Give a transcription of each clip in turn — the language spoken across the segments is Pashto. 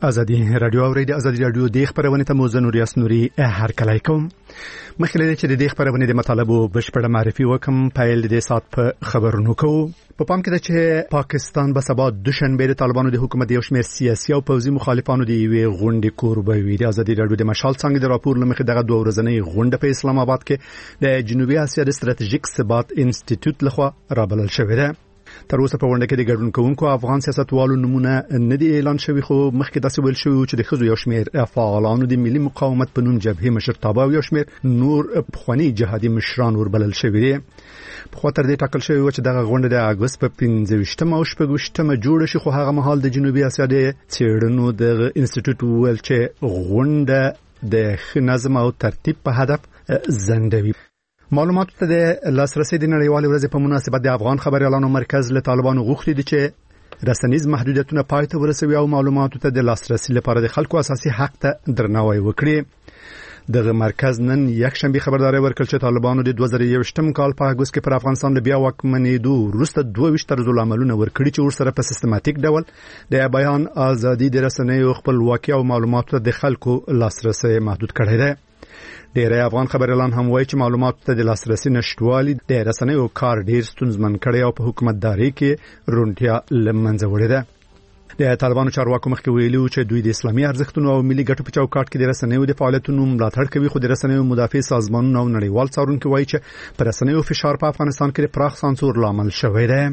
ازادي رادیو اورید ازادي رادیو د خبرونه ته موزه نوریاس نوري هر کله کوم مخکې چې د خبرونه د مطالبه بشپړه معرفي وکم پایل د سات په خبرونو کو په پام کې ده چې پاکستان به سبا دوشنبه د طالبانو د حکومت یو شمېر سیاسي او پوځي مخالفانو د یوې غونډې کوربه وي. د ازادي رادیو د مشال څنګه د راپور لمخې دغه دوه ورځنۍ غونډه په اسلام آباد کې د جنوبي اسیا د ستراتیژیک ثبات انسټیټیوټ لخوا رابلل شوې ده. تر اوسه په غونډه کې د ګډون کوونکو افغان سیاستوالو نمونه نه دی اعلان شوی، خو مخکې داسې ویل شوی چې د خزو یو شمېر فعالانو د ملي مقاومت په نوم جبهه مشرتابه او یو شمېر نور پخوانی جهادي مشران وربلل شوی دي. په خاطر دې ټاکل شوی و چې دغه غونډه د اگست په 15 او 16 جوړ شي، خو هغه مهال د جنوبي اسیا د څېړنو د انسټیټیوټ ویل چې غونډه د نظم او ترتیب په هدف زندوي. معلوماتو ته د لاسرسي د نړیوال ورځې په مناسبت د افغان خبريالانو مرکز له طالبانو غوښتي دي چې رسنیز محدودیتونه پای ته ورسوي او معلوماتو ته د لاسرسي لپاره د خلکو اساسي حق ته درناوی وکړي. دغه مرکز نن یکشنبه خبرداري ورکړه چې طالبانو د 2021 کال په اگست کې پر افغانستان د بیا واکمنېدو وروسته 22 طرزالعملونه ورکړي چې ورسره په سیستماتیک ډول د بیان ازادي د رسنیو خپلواکي او معلوماتو ته د خلکو لاسرسي محدود کړی دی. ډېری افغان خبريالان هم وایي چې معلوماتو ته د لاسرسي نشټوالي د رسنیو کار ډېر ستونزمن کړی او په حکومتداري کې رونټیا لمنځه وړې ده. د طالبانو چارواکو مخکې ویلي چې دوی د اسلامي ارزښتونو او ملي ګټو په چوکاټ کې د رسنیو د فعالیتونو ملاتړ کوي، خو د رسنیو مدافع سازمانونو او نړیوال څارونکو وایي چې پر رسنیو فشار په افغانستان کې د پراخ سانسور لامل شوی دی.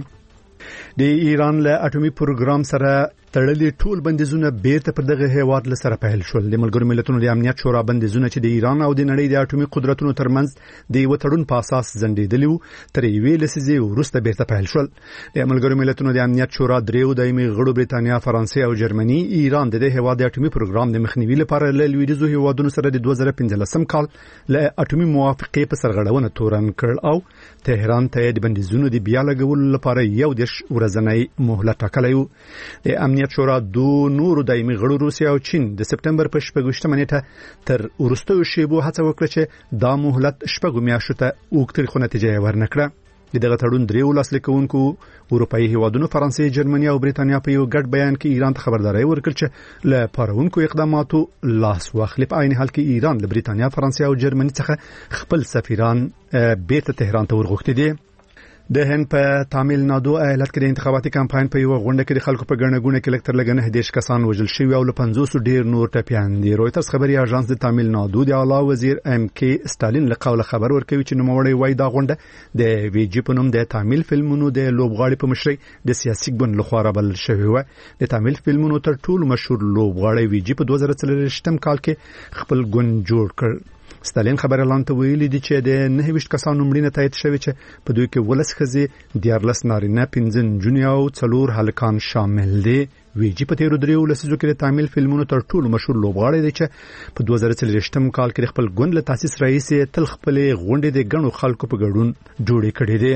د ایران له اټومي پروګرام سره تړلي ټول بندیزونه بیرته پر دغه هیواد له سره پیل شول. د ملګرو ملتونو د امنیت شورا بندیزونه چې د ایران او د نړۍ د اټومي قدرتونو ترمنځ د یو تړون په اساس ځنډېدلي وو تر یوې لسیزې وروسته بیرته پیل شول. د ملګرو ملتونو د امنیت شورا دریو دایمي غړو بریتانیا، فرانسې او جرمني ایران د هیواد د اټومي پروګرام د مخنیوي لپاره له لویدیځو هیوادونو سره د 2015 کال له اټومي موافقې په سرغړونه تورن کړ او تهران ته د بندیزونو د بیا لګولو لپاره یو د ورځنۍ مهلت ټاکلی و. د امنیت شورا دو نورو دایمي غړو روسیا او چین د سپټمبر په 16 نیټه تر وروستیو شیبو هڅه وکړه چې دا مهلت 6 میاشتو ته اوږدتري خو نتیجه ورنکړه. دغه تړون دریو لاسلیکونکو اروپאי هیوادونو فرانسې، جرمني او بریتانیا په یو ګډ بیان کې ایران ته خبرداري ورکړه چې له پارونکو اقداماتو لاس واخلي. په عین حال کې ایران له بریتانیا، فرانسې او جرمني څخه خپل سفیران بیرته تهران ته ورغوښتي دي. د هند په تامل نادو ایالت کې د انتخاباتي کمپاین په یو غونډه کې د خلکو په ګڼه کې لکتر لګنه 10 کسان وژل شوي او له 500 ډیر نور ټپيان دي. رويټرز خبري اژانس د تامل نادو د اعلی وزیر ام کې ستالین له قوله خبر ورکوي چې نوموړی وایي دا غونډه د وی جی په نوم د تامل فلمونو د لوبغاړي په مشرۍ د سیاسي ګوند لخوا رابلل شوی و. د تامل فلمونو تر ټولو مشهور لوبغاړی وی جی په 2023 کال کې خپل ګوند جوړ کړ. ستالین خبريالان ته ویلي دي چې د 29 کسانو مړینه تایید شوی چې په دوی کې ولس خزي 14 نارینه، 15 نجونې او 4 هلکان شامل دي. وی جی په تیرو دریو لسیزو کې د تامل فلمونو تر ټولو مشهور لوبغاړی دی چې په 2023 کال کې خپل ګوند له تاسیس رئیس تل خپل غونډې د غنو خلکو په ګډون جوړې کړې دي.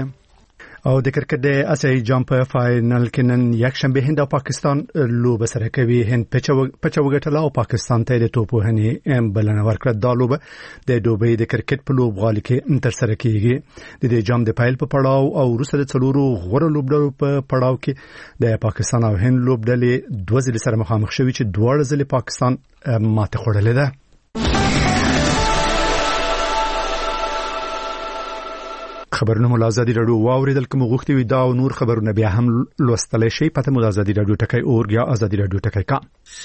او د کرکټ د اسیایي جام په فائنل کې نن یکشنبه هند او پاکستان لوبه سره کوي. هند پچ وګټله او پاکستان ته د توپوهنې بلنه ورکړه. دا لوبه د دوبۍ د کرکټ په لوبغالي کې تر سره کیږي. د دې جام د پایل په پړاو او وروسته د څلورو غوړو لوبډلو په پړاو کې د پاکستان او هند لوبډلې دوه ځلې سره مخامخ شوي چې دواړه ځلې پاکستان ماته خوړلې ده. خبرونه مو ازادي رادیو واوریدل کوم غوښتي وي دا او نور خبرونه بیا هم لوستلای شي. پته مو ازادي رادیو ټکای اورګ یا ازادي رادیو ټکای کا.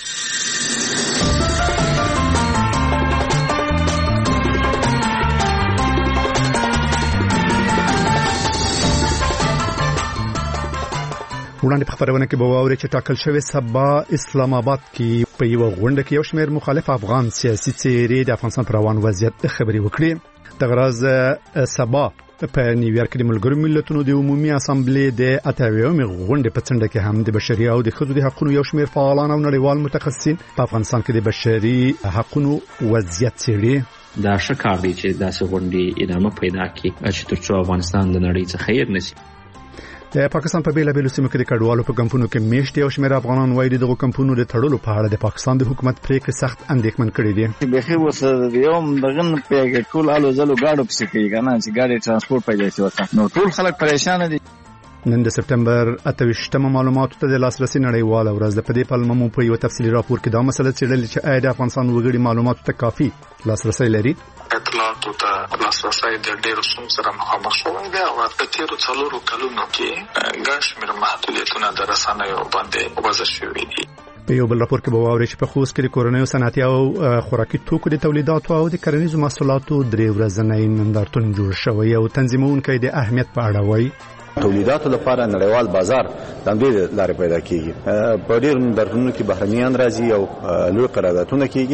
وړاندې په خبرونه کې به واوري چې ټاکل شوی سبا اسلام آباد کې په یو غونډه کې یو شمېر مخالف افغان سیاسي څېرې د افغانستان پر روان وضعیت خبري وکړي. د غرض سبا په نیویارک کې ملګرو ملتونو د عمومي اسامبلې د 88مې غونډې په څنډه کې هم د بشري او د ښځو د حقوقو یو شمېر فعالان او نړیوال متخصصین په افغانستان کې د بشري حقوقو وضعیت څېړي. دا ښه کار دی چې داسې غونډې ادامه پیدا کړي چې ترڅو افغانستان د نړۍ څخه هیر نشي. د پاکستان په بیلابیلو سیمو کې د کډوالو په کمپونو کې میشتي او شمېر افغانان وایي دغه کمپونو د تړلو په اړه د پاکستان د حکومت پریکړې سخت اندېښمن کړي دي. بخیر وسره یوم دغه پیګ ټول الو زلو گاډو پسې کوي کنه چې گاډي ترانسپورت پیدا شي وته نو ټول خلک پریشان دي. نن د سپټمبر 28 معلوماتو ته د لاسرسي نړیواله ورځ ده. په دې پلمه مو په یو تفصیلي راپور کې دا مسله څېړلې چې آیا د افغانستان وګړي معلوماتو ته کافي لاسرسي لري. اطلاعاتو ته لاسرسي د ډېرو ستونزو سره مخامخ شوی دی او په تیرو څلورو کلونو کې ګڼ شمېر محدودیتونه د رسنیو باندې وضع شوي دي. په یو بل راپور کې به واورئ چې په خوست کې د کورنیو صنعتي او خوراکي توکو د تولیداتو او د کرنیزو محصولاتو 3 ورځنی نندارتون جوړ شوی او تنظیمونکی د اهمیت په اړه وایي. تولیداتو لپاره نړیوال بازار د دې لارې پیدا کیږي. په ډېر نندارتونونو کې بهرنیان راځي او لوی قراردادونه کیږي.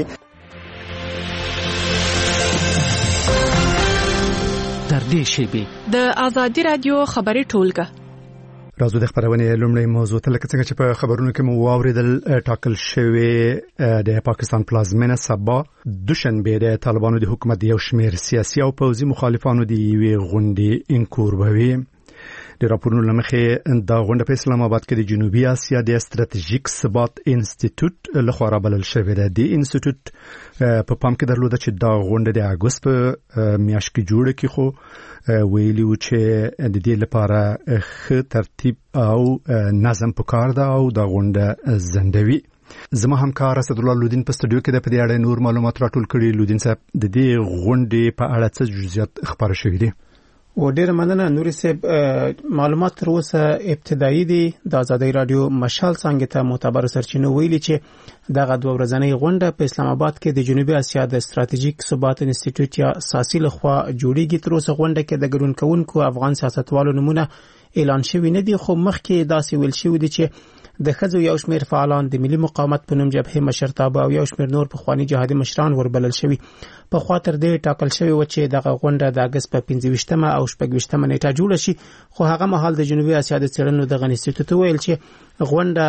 تر دې شیبې د آزادي رادیو خبري ټولګه راځو د خبرونې لومړی موضوع ته لکه څنګه چې په خبرونو کې مو واوریدل ټاکل شوی د پاکستان پلازمینه سبا دوشنبه د طالبانو د حکومت یو شمېر سیاسي او پوځي مخالفانو د یوې غونډې انکور بوي. د راپورونو لمخې دا غونډه په اسلام آباد کې د جنوبي اسیا د استراتیژیک ثبات انسټیټیوټ لخوا رابلل شوې ده. د انسټیټیوټ په پام کې درلوده چې دا غونډه د اګوست په میاشت کې جوړه کی خو ویلی و چې د دې لپاره ښه ترتیب او نظم پکار ده او دا غونډه زندوي. زما همکار اسدالله لودین په استودیو کې د په دې اړه نور معلومات راټول کړي. لودین صاحب د دې غونډې په اړه څه جزئیات خبره شوې دي؟ و ډیر مننه نوري صاحب. معلومات تر اوسه ابتدایي دي. د آزادۍ رادیو مشال څنګه ته معتبر سرچینو ویلي چې دغه 2 ورځنۍ غونډه په اسلام آباد کې د جنوبي اسیا د استراتیژیک ثبات انسټیټیوټ یا ساسي لخوا جوړیږي. تر اوسه غونډه کې د ګډون کوونکو افغان سیاستوالو نمونه اعلان شوی نه دي، خو مخکې داسې ویل شوی دي چې د ښځو یو شمېر فعالان د ملي مقاومت په نوم جبهې مشرتابه او یو شمېر نور پخواني جهادي مشران وربلل شوي. په خوا تر دې ټاکل شوی و چې دغه غونډه د اګست په 25 او 26 نیټه جوړه شي، خو هغه مهال د جنوبي اسیا د څېړنو د انسټیټیوټ ویل چې غونډه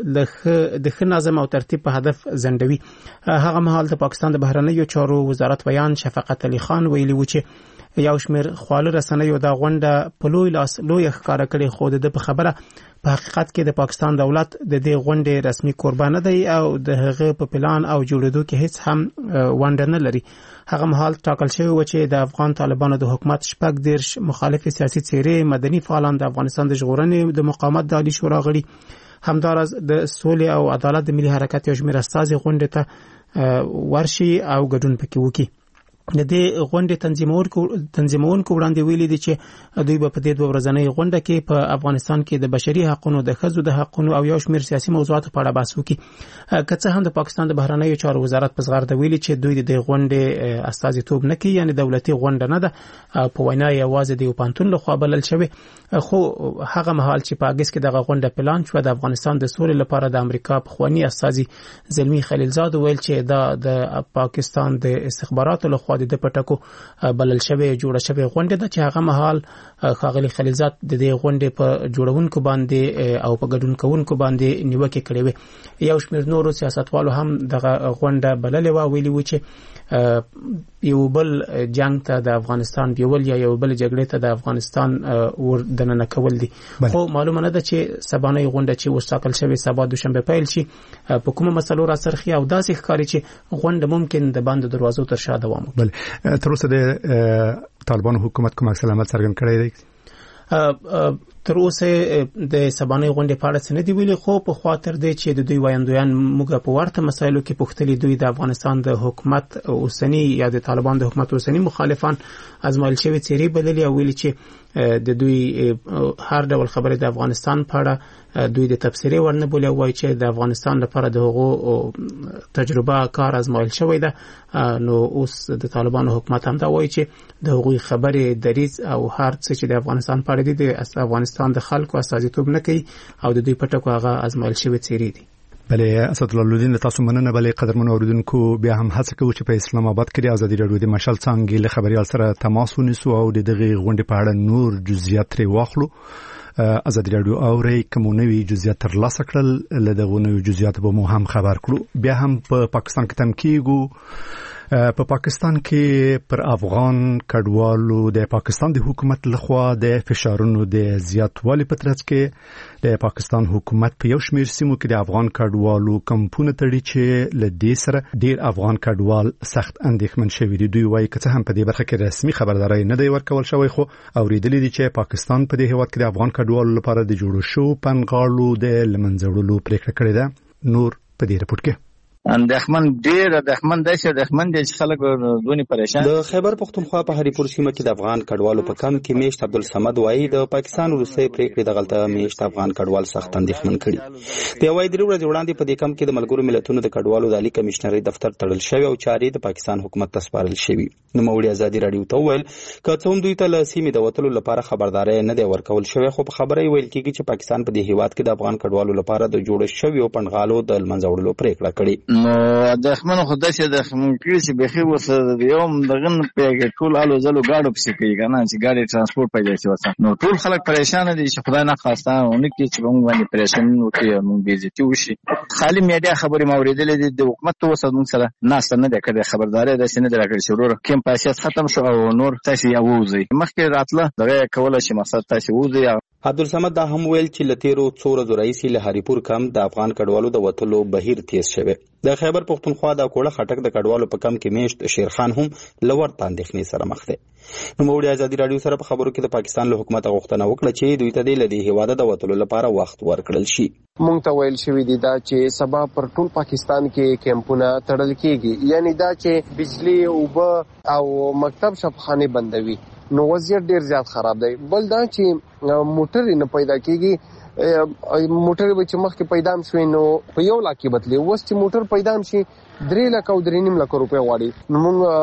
د ښه نظم او ترتیب په هدف زندوي. هغه مهال د پاکستان د بهرنیو چارو وزارت بیان شفقت علي خان ویلي و چې یو شمېر خواله رسنیو د غونډه په لوی ښکارا کړي، خو د په خبره په حقیقت کې د پاکستان دولت د دې غونډې رسمي قربان نه دی او د هغه په پلان او جوړېدو کې هیڅ هم ونډه نه لري. هغه مهال ټاکل شوی و چې د افغان طالبانو د حکومت 14 مخالف سیاسي څېرې مدني فعالان د افغانستان د ژغورنې د مقاومت د عالی شورا غړي همدارس د سولې او عدالت د ملي حرکت یو شمېر استازي غونډې ته ورشي او ګډون پکې وکړي. د دې غونډې تنظیمونکو وړاندې ویلي دي چې دوی په دې 2 ورځنۍ غونډه کې په افغانستان کې د بشري حقوقو، د ښځو د حقوقو او یو شمېر سیاسي موضوعاتو په اړه بحث وکړي. که څه هم د پاکستان د بهرنیو چارو وزارت په زغرده ویلي چې دوی د دې غونډې استازیتوب نه کوي، یعنی دولتي غونډه نه ده، په وینا یوازې د یو پانتون لخوا بلل شوی. خو هغه مهال چې په اګست کې دغه غونډه پلان شو، د افغانستان د سولې لپاره د امریکا پخوانی استازي زلمی خلیلزاد ویل چې دا د پاکستان د استخباراتو لخوا د پټکو بلل شوی جوړه شوی غونډه ده چې هغه مهال ښاغلي خلیلزاد د دې غونډې په جوړونکو باندې او په ګډون کوونکو باندې نیوکه کړې وه. یو شمېر نورو سیاستوالو هم دغه غونډه بللې و، ویلي و چې یو بل جنگ ته د افغانستان بیول یا یو بل جګړې ته د افغانستان ور دننه کول دي. خو معلومه نه ده چې سبانه غونډه چې وساکل شوی سبا دوشنبه پیل شي په کومه مسلو را سرخي او داسې ښکاري چې غونډه ممکن د بند دروازو تر شا دوام وکړي. تر اوسه د طالبانو حکومت کوم عکس العمل څرګند کړی دی؟ تر اوسه د سبانه غونډې په اړه څه نه دی ویلي، خو په خاطر دی چې د دوی وایندویان موږ په ورته مسایلو کې پوښتلي دوی د افغانستان د حکومت اوسنی یا د طالبان د حکومت اوسنی مخالفان ازمایل شوی څېرې بللي او ویلي چې د دوی هر ډول خبرې د افغانستان په اړه دوی د تفسیرې ورنه بولي، وایي چې د افغانستان لپاره د هغو تجربه کار ازمایل شوی ده. نو اوس د طالبانو حکومت هم دا وایي چې د هغوی خبرې دریځ او هر څه چې د افغانستان په اړه دي د افغانستان د خلکو استازیتوب نه کوي او د دوی پټکو هغه ازمایل شوی څېرې دي. بله اسدالله لودین تاسو مننه. بله قدرمن اوریدونکو بیا هم هڅه کوو چې په اسلام آباد کې د آزادي رادیو د مشال څانګې له خبريال سره تماس ونیسو او د دغه غونډې په اړه نور جزئیات لري واخلو. آزادي رادیو اوري کومونوي جزئیات ترلاسه کړل، له دغه نوو جزئیات به مو هم خبر کړو. بیا هم په پاکستان کې تم کیږو په پاکستان کې پر افغان کډوالو د پاکستان د حکومت لخوا د فشارونو د زیاتوالي په ترڅ کې د پاکستان حکومت په یو شمېر سیمو کې د افغان کډوالو کمپونه تړي چې له دې سره ډیر افغان کډوال سخت اندېښمن شوي دي. دوی وایي که څه هم په دې برخه کې رسمي خبرداری نه دی ورکول شوی، خو اوریدلي دي چې پاکستان په دې هیواد کې د افغان کډوالو لپاره د جوړو شو پنغاړو د لمنځه وړلو پریکړه کړې ده. نور په دې رپورټ کې اندېښمن ډېر اندېښمن دي چې خلک دونی پریشان. د خیبر پختونخوا په هریپور سیمه کې د افغان کډوالو په کم کې میشت عبدالصمد وایي د پاکستان وروستۍ پریکړې د غلطه میشت افغان کډوال سخت اندېښمن کړي. د وایي درې ورځې وړاندې په دې کم کې د ملګرو ملتونو د کډوالو د عالی کمشنرۍ دفتر تړل شوی او چارې د پاکستان حکومت ته سپارل شوی. نوموړي ازادي رادیو ته وویل که څه هم دوی ته له سیمې د وتلو لپاره خبرداری نه دی ورکول شوی، خو په خبره ویل کېږي چې پاکستان په دې هیواد کې د افغان کډوالو لپاره د جوړ شویو پنغالو د لمنځه وړلو پریکړه کړې. من خدای چې د خمونکي چې بخي وسره د یوم دغه پیګه ټول الو زلو گاډو پسې کوي کنه چې ګاډي ترانسپورت پیدا شي وسه نو ټول خلک پریشان دي چې خدای نه خواسته اونکي چې موږ باندې پریشان وکړو موږ بیزتی وشي. خالی میډیا خبرې موریدلې دي د حکومت ته وسه موږ سره ناست نه ده کړې خبرداري د سینې درکړې شروع کیم پاسیاس ختم شو او نور تاسو یو وځي مخکې راتله دغه کوله چې مقصد تاسو وځي. عبدالصمد دا هم ویل چې لتیرو څو ورځې راځي له هریپور کم د افغان کډوالو د وتلو بهیر تیز شوی. د خیبر پختونخوا د کوړه خټک د کډوالو په کم کې میشت شیرخان هم لور تاندېخنې سره مخ دی. نوموړي ازادي رادیو سره په خبرو کې د پاکستان له حکومت غوښتنه وکړه چې دوی ته د لدی هیواده د وتلو لپاره وخت ورکړل شي. مونږ ته ویل شوی دی دا چې سبا پر ټول پاکستان کې کیمپونه تړل کیږي، یعنی دا چې بجلی اوبه او مکتب شپخانه بندوي نو وضعیت ډیر زیات خراب دی. بل دا چې موټر نه پیدا کیږي، موټر به چې مخکې پیدا شوی نو په 1 لک کې بدلی، اوس چې موټر پیدا شي 3 لک او 3.5 لک روپیا واړي. نو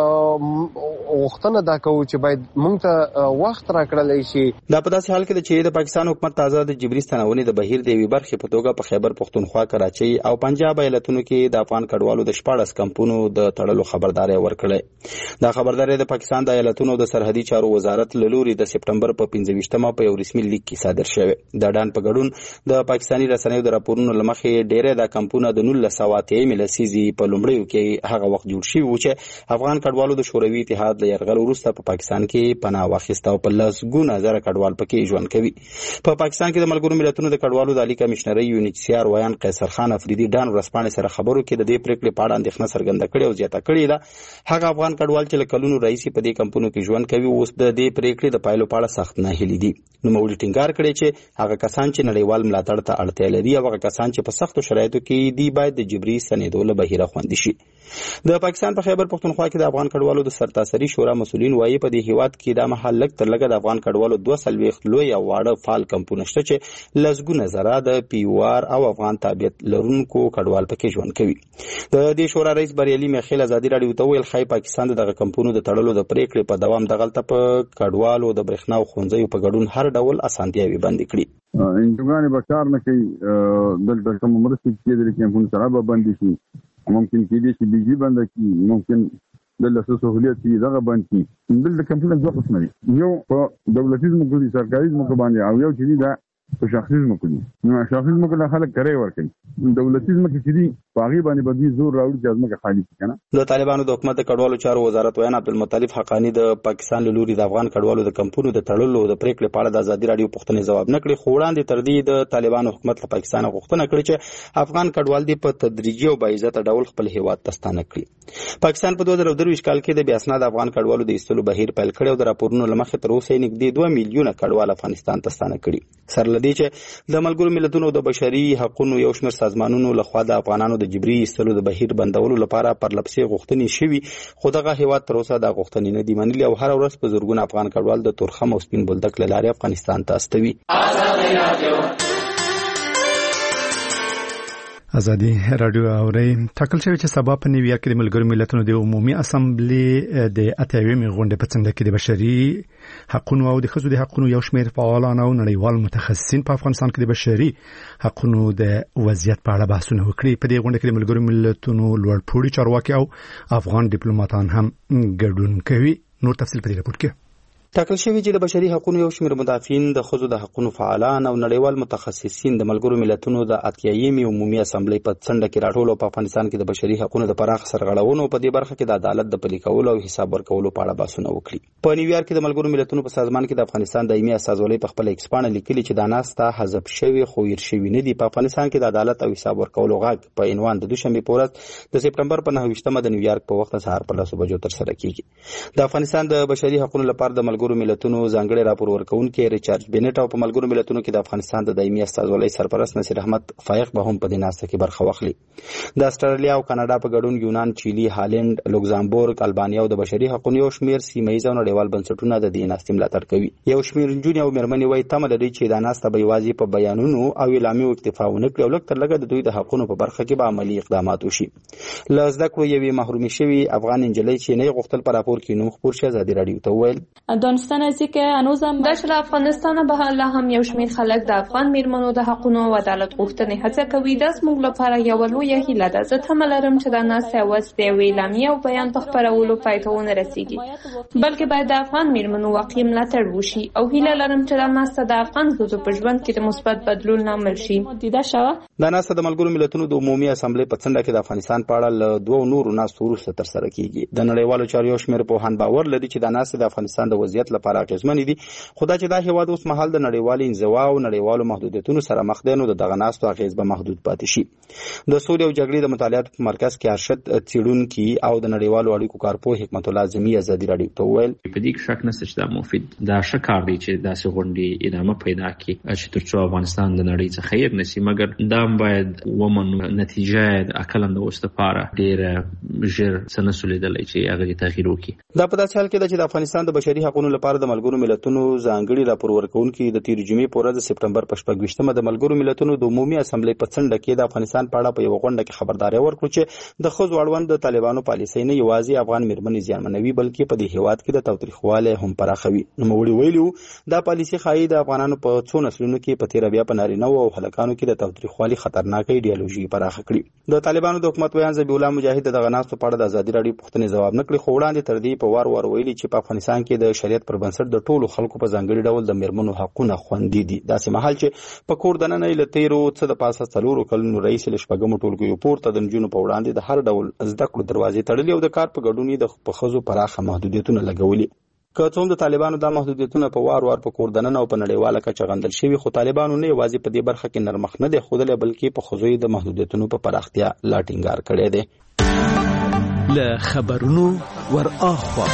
موږ وختونه دا کوو چې باید موږ ته وخت راکړل شي. دا په داسې حال کې چې د پاکستان حکومت تازه د جبري ستنونې د بهیر د وی برخې په توګه په خیبر پختونخوا، کراچۍ او پنجاب ایالتونو کې د افغان کډوالو د 14 کمپونو د تړلو خبرداري ورکړه. دا خبرداري د پاکستان د ایالتونو د سرحدي چارو وزارت له لوري د سپټمبر په 15مه په یو رسمي لیک کې صادر شوه. د ډان په ګډون د پاکستاني رسنیو د راپورونو لمخې ډېر د کمپونه د 1930 لسیزي په لومړیو کې هغه وخت جوړ شوی و چې افغان کډوالو د شوروي اتحاد له یرغل وروسته په پاکستان کې پناه واخیسته او په لسګونه زره کډوال پکې ژوند کوي. په پاکستان کې د ملګرو ملتونو د کډوالو د عالی کمشنرۍ UNHCR ویان قیصر خان افریدي ډان ورسپانې سره خبرو کې د دې پریکړې په اړه اندېښنه څرګنده کړې او زیاته کړې ده هغه افغان کډوال چې له کلونو راځي په دې کمپونو کې ژوند کوي اوس د دې پریکړې د پایلو په اړه سخت ناهیلي دي. نوموړي ټینګار کړی چې هغه کسان چې نړیوال ملاتړ ته اړتیا لري او هغه کسان چې په سختو شرایطو کې دي باید د جبري ستنېدو له بهیره خوندي شي. د پاکستان په خیبر پختونخوا کې د افغان کډوالو د سرتاسري شورا مسؤلین وایي په دې هیواد کې د محل لګ تر لګه د افغان کډوالو 240 لوی او واړه فعال کمپونه شته چې لسګونه زره د پیوار او افغان تابعیت لرونکو کډوال پکې ژوند کوي. د دې شورا رئیس بریالي میخیل ازادي رادیو ته ویل خای پاکستان دغه کمپونو د تړلو د پریکړې په دوام د غلطه په کډوالو د برېښنا او خونځیو په ګډون هر ډول اسانتیاوي بند کړي. انجوګانې به کار نه کوي، دلته کوم مرستې کېدلې کیمپونه سره به بندې شي، ممکن کېدې چې بجلی بنده کړي، ممکن دلته سہولیت دي دغه بند کړي. دلته کمپونه دوه قسمه دي، یو په دولتي ځمکو دي سرکاري ځمکو باندې او یو چې دا په شخصي ځمکو دي. نو شخصي ځمکو له خلک کرای ورکوي، دولتي ځمکې چې دي په هغې باندې به دوی زور راوړي چې ځمکه خالي کړي که نه. د طالبانو د حکومت د کډوالو چارو وزارت ویان عبدالمطلب حقانی د پاکستان له لوري د افغان کډوالو د کمپونو د تړلو د پریکړې په اړه د ازادي رادیو پوښتنې ځواب نه کړي، خو وړاندې تر دې د طالبانو حکومت له پاکستان غوښتنه کړې چې افغان کډوال دې په تدریجي او باعزته ډول خپل هیواد ته ستانه کړي. پاکستان په 2023 کال کې د بې اسناده افغان کډوالو د ایستلو بهیر پیل کړی او د راپورونو له مخې تر اوسه نږدې 2 میلیونه کډوال افغانستان ته ستانه کړي. سره له دې چې د ملګرو ملتونو د بشري حقوقو یو شمېر سازمانونو لخوا د افغانانو د جبري ایستلو د بهیر بندولو لپاره پرلپسې غوښتنې شوي، خو دغه هیواد تر اوسه د غوښتنې نه دي منلي او هر ورځ په زرګونه افغان کډوال د تورخم او سپین بولدک له لارې افغانستان ته استوي. ازادي رادیو اوري ټاکل شوی چې سبا په نیویارک کې د ملګرو ملتونو د عمومي اسامبلې د 88مې غونډې په څنډه کې د بشري حقوقو او د ښځو د حقوقو یو شمېر فعالان او نړیوال متخصصین په افغانستان کې د بشري حقوقو د وضعیت په اړه بحثونه وکړي. په دې غونډه کې د ملګرو ملتونو لوړپوړي چارواکي او افغان ډیپلوماټان هم ګډون کوي. نور تفصیل په دې راپور کې. ټاکل شوی چې د بشري حقوقو یو شمېر مدافعین د ښځو د حقوقو فعالان او نړیوال متخصصین د ملګرو ملتونو د 80مې عمومي اسامبلې په څنډه کې راټول په افغانستان کې د بشري حقوقو د پراخ سرغړونو په دې برخه کې د عدالت د پلي کولو او حساب ورکولو په اړه بحثونه وکړي. په نیویارک کې د ملګرو ملتونو په سازمان کې د افغانستان دایمي استازولۍ په خپل ایکس پاڼه لیکلي چې دا ناسته حذف شوی خو هیر شوی نه دي. په افغانستان کې د عدالت او حساب ورکولو غږ په عنوان د دوشنبه په ورځ د سپټمبر په 9 د نیویارک په وخت سهار په 10 بجو تر سره کیږي. د افغانستان د بشري حقوقو لپاره د ملګرو ملتونو ځانګړي راپور ورکوونکي ریچارډ بینټ او په ملګرو ملتونو کې د افغانستان د دایمي استازولۍ سرپرست نصیر احمد فایق به هم په دې ناسته کې برخه واخلي. د استرالیا او کاناډا په ګډون یونان، چیلي، هالند، لوکزامبورګ، البانیا او د بشري حقوقو یو شمېر سیمه‌ییز او نړیوال بنسټونه د دې ناستې ملاتړ کوي. یو شمېر نجونې او مېرمنې وایي تمه لري چې دا ناسته به یوازې په بیانونو او اعلامیو اکتفا ونه کړي او لږ تر لږه د دوی د حقوقو په برخه کې به عملي اقدامات وشي. له زده کړو یوې محرومې شوې افغان نجلۍ چې نه غوښتل په راپور کې نوم خپور شي ازادي راډیو ته وویل دانستان از اینکه هنوزم داخل افغانستان به حالا هم یو شمېر خلک د افغان میرمنو د حقوقو او عدالت غوښتنې هڅه کوي. دا زموږ لپاره یوه لویه هیله ده. زه تمه لرم چې دا ناسته یوازې د یوې اعلامیې او بیان په خپرولو پای ته ونه رسیږي، بلکې باید د افغان میرمنو واقعي ملاتړ وشي او هیله لرم چې دا ناسته د افغان ښځو په ژوند کې د مثبت بدلون لامل شي. دا ناسته د ملګرو ملتونو د عمومي اسامبلې په څنډه کې د افغانستان په اړه له دوو نورو ناستو وروسته تر سره کیږي. د نړیوالو چارو یو شمېر پوهان باور لري چې دا ناسته د افغانستان د وضعیت لپاره اغېزمنې دي، خو دا چې دا هېواد اوس مهال د نړیوالې انزوا او نړیوالو محدودیتونو سره مخ دی نو د دغه ناستو اغېز به محدود پاتې شي. د سولې او جګړې د مطالعاتو په مرکز کې ارشد څېړونکي او د نړیوالو اړیکو کارپوه حکمت الله اعظمي ازادي راډیو ته وویل په دې کې شک نشته چې دا مفید دا ښه کار دی چې داسې غونډې ادامه پیدا کړي چې تر څو افغانستان د نړۍ څخه هېر نشي، مګر دا باید ومنو نتیجه د عقل د اوس لپاره ډېره ژر څه نسو لیدلی چې هغه تغییر وکړي. دا په داسې حال کې ده چې د افغانستان د بشري حقوقو لپاره د ملګرو ملتونو ځانګړي راپور ورکوونکي د تېرې جمعې په ورځ د سپټمبر په 26 د ملګرو ملتونو د عمومي اسامبلې په څنډه کې د افغانستان په اړه په یوه غونډه کې خبرداری ورکړو چې د ښځو اړوند د طالبانو پالیسۍ نه یوازې افغان مېرمنې زیانمنوي بلکې په دې هېواد کې د تاوتریخوالی هم پراخوي. نوموړي ویلي دا پالیسي ښایي د افغانانو په څو نسلونو کې په تېره بیا په نارینه‌وو او هلکانو کې د تاوتریخوالي خطرناکه ایډیالوژي پراخه کړي. د طالبانو د حکومت ویان ذبیح الله مجاهد دغه ناستو په اړه د ازادي راډیو پوښتنې ځواب نه کړي، خو وړاندې تر دې په وار وار ویلي چې په افغانستان کې د شریعت پر بنسټ د ټولو خلکو په ځانګړي ډول د مېرمنو حقونه خوندي دي. داسې مهال چې په کور دننه یې له تېرو څه د پاسه 4 کلونو راهیسې له شپږمو ټولګیو پورته د نجونو په وړاندې د هر ډول زده کړو دروازې تړلي او د کار په ګډون یې د ښځو پراخه محدودیتونه لګولي. که څه هم د طالبانو دا محدودیتونه په وار وار په کور دننه او په نړیواله کچه غندل شوي، خو طالبانو نه یوازې په دې برخه کې نرمښت نه دی ښودلی بلکې په ښځو د محدودیتونو په پراختیا لا ټینګار کړی دی. له خبرونو ور اخوا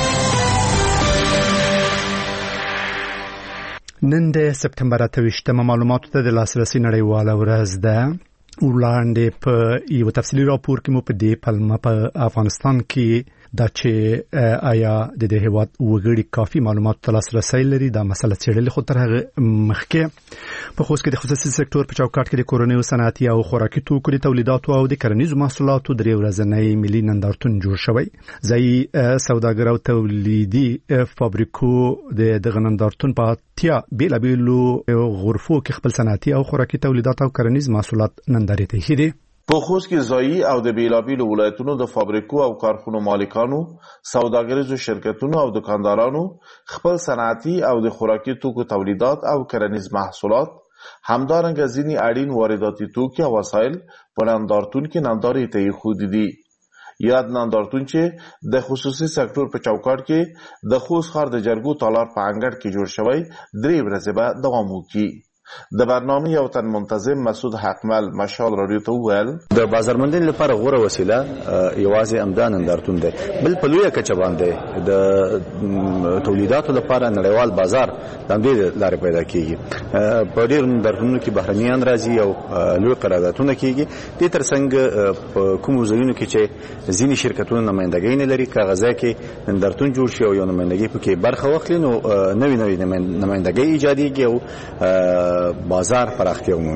نن د سپټمبر 28 معلوماتو ته د لاسرسي نړیواله ورځ ده. وړاندې په یو تفصیلي راپور کې مو په دې پلمه په افغانستان کې دا چې آیا د دې هیواد وګړي کافي معلومات ته لاسرسي لري دا مسله څېړل خو تر هغه مخکې په خصوص کې د خصوصي سکتور په چوکاټ کې د کورنیو صنعتي او خوراکي توکو د تولیداتو او د کرنیزو محصولاتو د ورځنی ملي نندارتون جوړ شوی. ځایي سوداګر او تولیدي فابریکو د دغه نندارتون په اتیا بیلابیلو غرفو کې خپل صنعتي او خوراکي تولیدات او کرنیز محصولات نندارې ته ایښي دي. په خوست کې ځایي او د بیلابیلو ولایتونو د فابریکو او کارخونو مالکانو، سوداګریزو شرکتونو او دکاندارانو خپل صنعتي او د خوراکي توکو تولیدات او کرنیز محصولات همدارنګه ځینې اړین وارداتي توکي او وسایل په نندارتون کې نندارې ته ایښودي دي. یاد نندارتون چې د خصوصي سکتور په چوکاټ کې د خوست ښار د جرګو تالار په انګړ کې جوړ شوی 3 ورځې به دوام وکړي. د برنامه یو تن منتظم مسعود حقمل مشال رادیو ته وویل د بازارموندنې لپاره غوره وسیله یوازې امدان نندارتون دی، بل په لویه کچه باندې د تولیداتو لپاره نړیوال بازار د همدې لارې پیدا کیږي. په ډېرو نندارتونونو کې بهرنیان راځي او لوی قراردادونه کیږي. دې ترڅنګ په کومو ځایونو کې چې ځینې شرکتونه نمایندګۍ نه لري کاغذه کې نندارتون جوړ شي او یو نمایندګۍ پکې برخه واخلي نو نوې نمایندګۍ ایجادېږي او بازار پراختیا ومومي.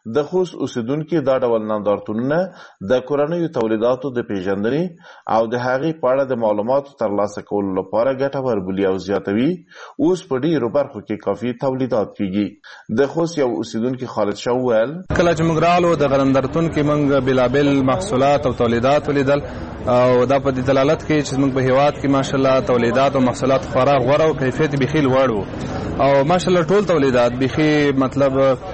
د خوست اوسیدونکو دا ډول نندارتونونه د کورنیو تولیداتو د پیژندنې او د هغې په اړه د معلوماتو ترلاسه کولو لپاره ګټور بولي او زیاتوي. اوس په ډیرو برخو کې کافي تولیدات کیږي. د خوست یو اوسیدونکو خالد شاه وویل کله چې موږ راغلو د نندارتون کې موږ بلابل محصولات او تولیدات ولیدل او دا په دلالت کوي چې موږ په هیواد کې ماشاءالله تولیدات او محصولات خورا غوړ او کیفیت بخیل وړو او ماشاءالله ټول تولیدات بخي مطلب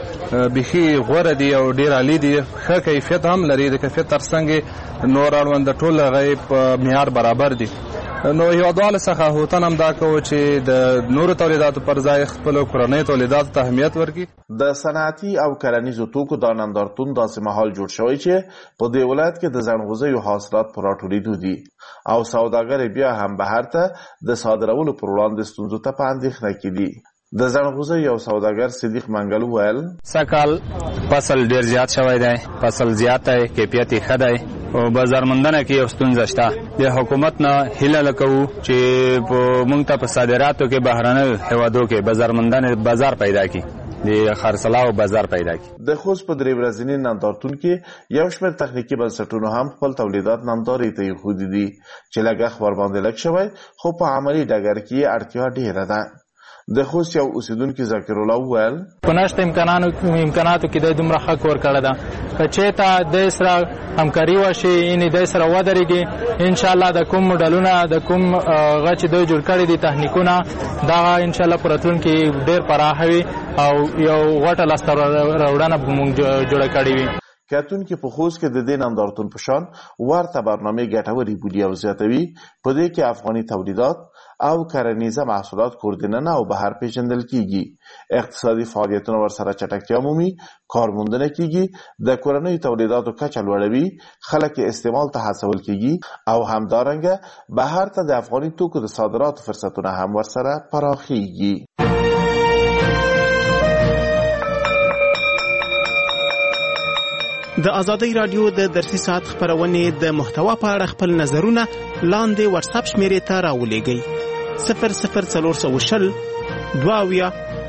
بخي غوړ دي او ډیر عالی دي. ښه کیفیت هم لري. د کیفیت ترڅنګ نور اړوند ټول غي په معیار برابر دي. نو هیوادوال څخه هوتن هم دا کوي چې د نورو تولیداتو پر ځای خپل کورنۍ تولیداتو ته اهمیت ورکړي. د صنعتي او کرنیزو توکو د نندارتون داسې مهال جوړ شوی چې په دې ولایت کې د ځنغوزیو حاصلات په راټولېدو دي او سوداګر بیا هم بهر ته د صادرولو پر وړاندې ستونزو ته په اندېښنه کې دي. د ځنغوزي یو سوداګر صدیق منګل وویل سکال فصل ډیر زیات شوی دی. فصل زیات دی، کیفیت ښه دی او بازار موندنه کې یو ستونزه شته. د حکومت نه هیله لکوو چې موږ ته په صادراتو کې بهرنیو هیوادو کې بازار موندنه بازار پیدا کړي، د خرڅلاو بازار پیدا کړي. د خوست په درې ورځني نندارتون کې یو شمېر تخنیکي بنسټونو هم خپل تولیدات نندارې ته ایښودي دي چې لګښت ورباندې لږ شوی خو په عملي ډګر کې اړتیا ډیره ده. د خوست یو اوسیدونکو ذکر الله وویل په نشته امکاناتو کې د دومره حق ورکړه ده که چېرته د سره همکاري وشي یعنې د سره ودرېږي انشاءالله د کوم موډلونه د کوم هغه چې دوی جوړ کړي دي تخنیکونه دغه انشاءالله په راتلونکي ډېر پراخه وي او یو غټه لاسته راوړنه به موږ جوړه کړې وي. کتونکي په خوست کې د دې نندارتون په شان ورته برنامې ګټورې بولي او زیاتوي. په دې کې افغاني تولیدات او کرنیزه محصولات کوردننه او بهر پیژندل کیږي. اقتصادي فعالیتونه ورسره چټکتیا مومي، کارموندنه کیږي، د کورنیو تولیداتو کچه لوړوي، خلک استعمال ته هڅول کیږي او همدارنګه بهر ته د افغاني توکو د صادراتو فرصتونه هم ورسره پراخیږي. د آزادۍ رادیو د درسي ساعت خبرونې د محتوا په اړه خپل نظرونه لاندې واتساپ شمیرې ته راولېږئ 00420 22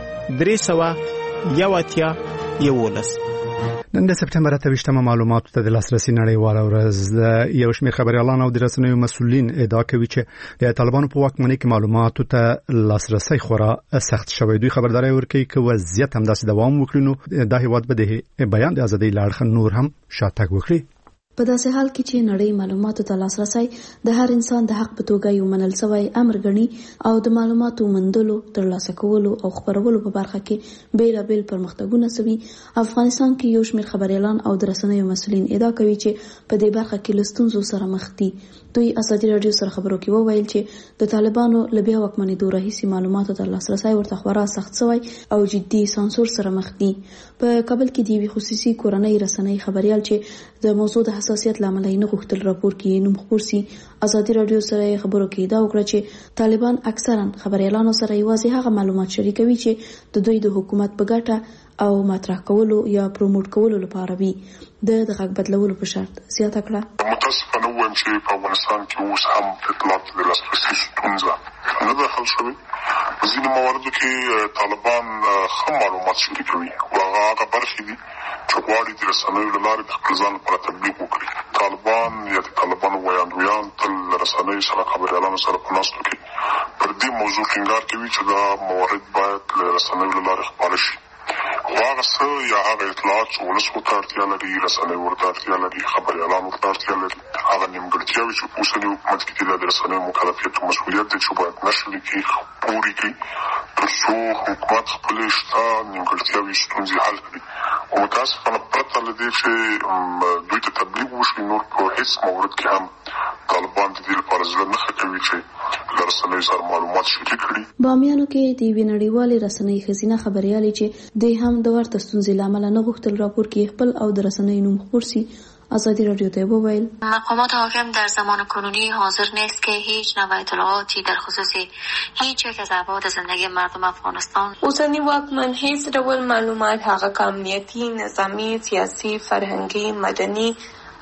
311. نن د سپټمبر 28 معلوماتو ته د لاسرسي نړیواله ورځ د یو شمېر خبريالان او د رسنیو مسؤلین ادعا کوي چې د طالبانو په واکمنۍ کې معلوماتو ته لاسرسي خورا سخت شوی. دوی خبرداري ورکوي چې وضعیت هم داسې دوام وکړي نو د هیواد به د بیان د ازادۍ لاړخ نور هم شاتګ وکړي. په داسې حال کې چې نړۍ معلوماتو ته لاسرسي د هر انسان د حق په توګه یو منل شوی امر ګڼي او د معلوماتو موندلو، ترلاسه کولو او خپرولو په برخه کې بیلابیل پرمختګونه شوي، افغانستان کې یو شمېر خبريالان او د رسنیو مسؤلین ادعا کوي چې په دې برخه کې له ستونزو سره مخ دي. دوی ازادي رادیو سره خبرو کې وویل چې د طالبانو له بیا واکمنېدو راهیسې معلوماتو ته لاسرسي ورته خورا سخت شوی او جدي سانسور سره مخ دي. په کابل کې د یوې خصوصي کورنۍ رسنۍ خبريال چې د موضوع د حساسیت لامل یې نه غوښتل راپور کې نوم خپور سي، ازادي رادیو سره خبرو کې دا وکړه چې طالبان اکثرا خبريالانو سره یوازې هغه معلومات شریکوي چې د دوی د حکومت په ګټه او مطرح کولو یا پروموټ کولو لپاره وي. د غږ بدلولو په شرط زیاته کړه. متاسفانه وایم چې په افغانستان کې اوس هم اطلاعات د لاسرسي ستونزه نه ده حل شوې. په ځینو مواردو کې طالبان ښه معلومات شریکوي او هغه برخې دي چې غواړي د رسنیو له لارې د خپل ځان لپاره تبلیغ وکړي. طالبان یا د طالبانو ویاندویان تل له رسنیو سره خبريالانو سره په ناستو کې پر دې موضوع ټینګار کوي چې دا موارد باید له رسنیو له لارې خپاره شي. هغه څه یا هغه اطلاعات چې ولس ورته اړتیا لري، رسنیو ورته اړتیا لري، خبريالان ورته اړتیا لري، هغه نیمګړتیاوې چې په اوسني حکومت کې دي د رسنیو مکلفیت او مسؤلیت دی چې باید نشر لیکي پورې کړي تر څو حکومت خپلې شته نیمګړتیاوې ستونزې حل کړي. او متاسفانه پرته له دې چې دوی ته تبلیغ وشي نور په هیڅ مورد کې هم طالبان د دې لپاره زړه نه ښه کوي چې له رسنیو سره معلومات شریک کړي. بامیانو کې د یوې نړیوالې رسنۍ ښځینه خبریالې چې د هم د ورته ستونزې له امله نه غوښتل راپور کې خپل او د رسنیو نوم خپور سي، آزادی رادیو ته وویل مقامات حاکم در زمان کنونی حاضر نیست که هیچ نوع اطلاعاتی در خصوص هیچ یک از ابعاد زندگی مردم افغانستان اوسنی واکمن هیڅ ډول معلومات هغه امنیتي، نظامي، سیاسي، فرهنګي، مدني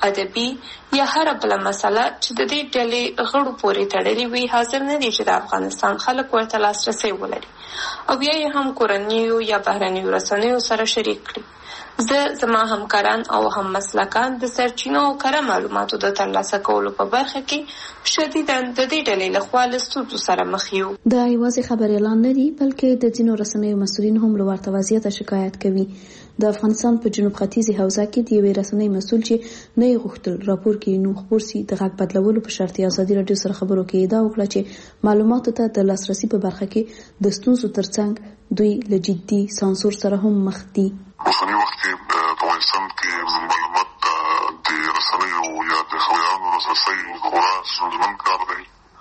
ادبي یا هر بل مسله چې د دې ډلې غړو پورې تړلې وي حاضر نه دي چې د افغانستان خلک ورته لاسرسي ولري او بیا یې هم کورنیو یا بهرنیو رسنیو سره شریک کړي. زما همکاران او هم مسلکان د سرچینو او کره معلوماتو د ترلاسه کولو په برخه کې شدیداً د دې ډلې لخوا له ستونزو سره مخ یو. دا یوازې خبري اعلان نه دي بلکې د ځینو رسنیو مسؤلین هم له ورته وضعیت شکایت کوي. د افغانستان په جنوب ختیځي حوزه کې د یوې رسنۍ مسؤل چې نه یې غوښتل راپور کې نوم خپور سي د غږ بدلولو په شرط ازادي راډیو سره خبرو کې ادعا وکړه چې معلوماتو ته د لاسرسي په برخه کې د ستونزو ترڅنګ دوی له جدي سانسور سره هم مخ دي. اوسنی وخت کې په افغانستان کې معلومات د رسنیو یا د خبرونو لاسرسي خورا ستونزمن کار دی.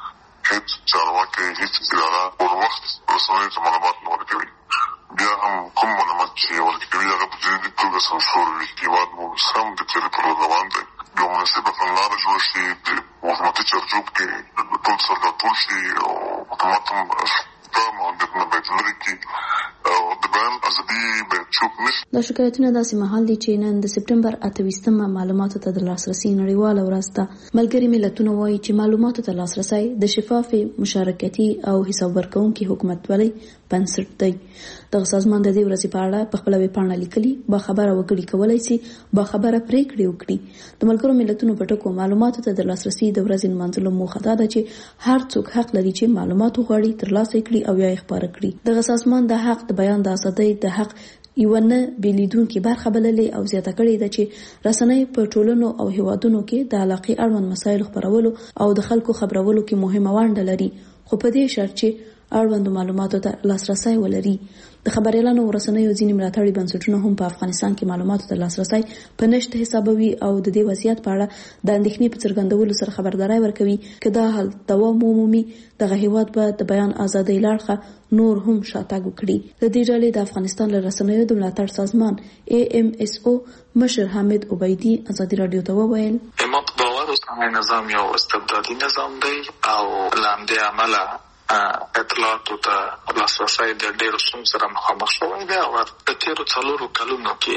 هیڅ چارواکي هیڅ اداره پر وخت رسنیو ته معلومات نه ورکوي. بیا هم کوم معلومات چې ورکوي هغه په جدي توګه سانسور وي. هېواد مو سم د تېرې پر روان دی. یو مناسبه کړنلاره جوړه شي د حکومتي چارچوب کې ټول سره راټول شي او حکومت هم شته محدودیتونه باید لرې کړي او د بیان ازادي باید چوپ نه شي. دا شکایتونه داسې مهال دي چې نن د سپټمبر 28مه معلوماتو ته د لاسرسي نړیواله ورځ ده. ملګري ملتونه وایي چې معلوماتو ته لاسرسی د شفافې مشارکتي او حساب ورکونکي حکومتولۍ بنسټ دی. دغه سازمان د دې ورځې په اړه په خپله ویبپاڼه لیکلي باخبره وګړي کولی شي باخبره پریکړې وکړي. د ملګرو ملتونو په ټکو معلوماتو ته د لاسرسي د ورځې نمانځلو موخه دا ده چې هر څوک حق لري چې معلومات وغواړي ترلاسه کړي او یا یې خپاره کړي. دغه سازمان د حق د بیان د ازادۍ د حق یو نه بیلیدونکي برخه بللې او زیاته کړې ده چې رسنۍ په ټولنو او هیوادونو کې د علاقې اړوند مسایل خبرولو او د خلکو خبرولو کې مهمه ونډه لري، خو په دې شرط چې اړوند معلوماتو ته لاسرسی ولري. د خبري اعلانو رسنیو ځینې ملاتړي بنسټونه هم په افغانستان کې معلوماتو ته لاسرسی په نشته حسابوي او د دې وضعیت په اړه د اندېښنې په څرګندولو سره خبرداري ورکوي که دا حال دوام ومومي دغه هیواد به د بیان ازادۍ لاړخه نور هم شاتګ وکړي. د دې ډلې د افغانستان له رسنیو د ملاتړ سازمان AMSO مشر حامد عبیدي ازادي راډیو ته وویل امت باور اوسنی نظام یو استبدادي نظام دی او لاندې عمله اطلاعاتو ته لاسرسی د ډېرو ستونزو سره مخامخ شوی دی او په تېرو 4 کلونو کې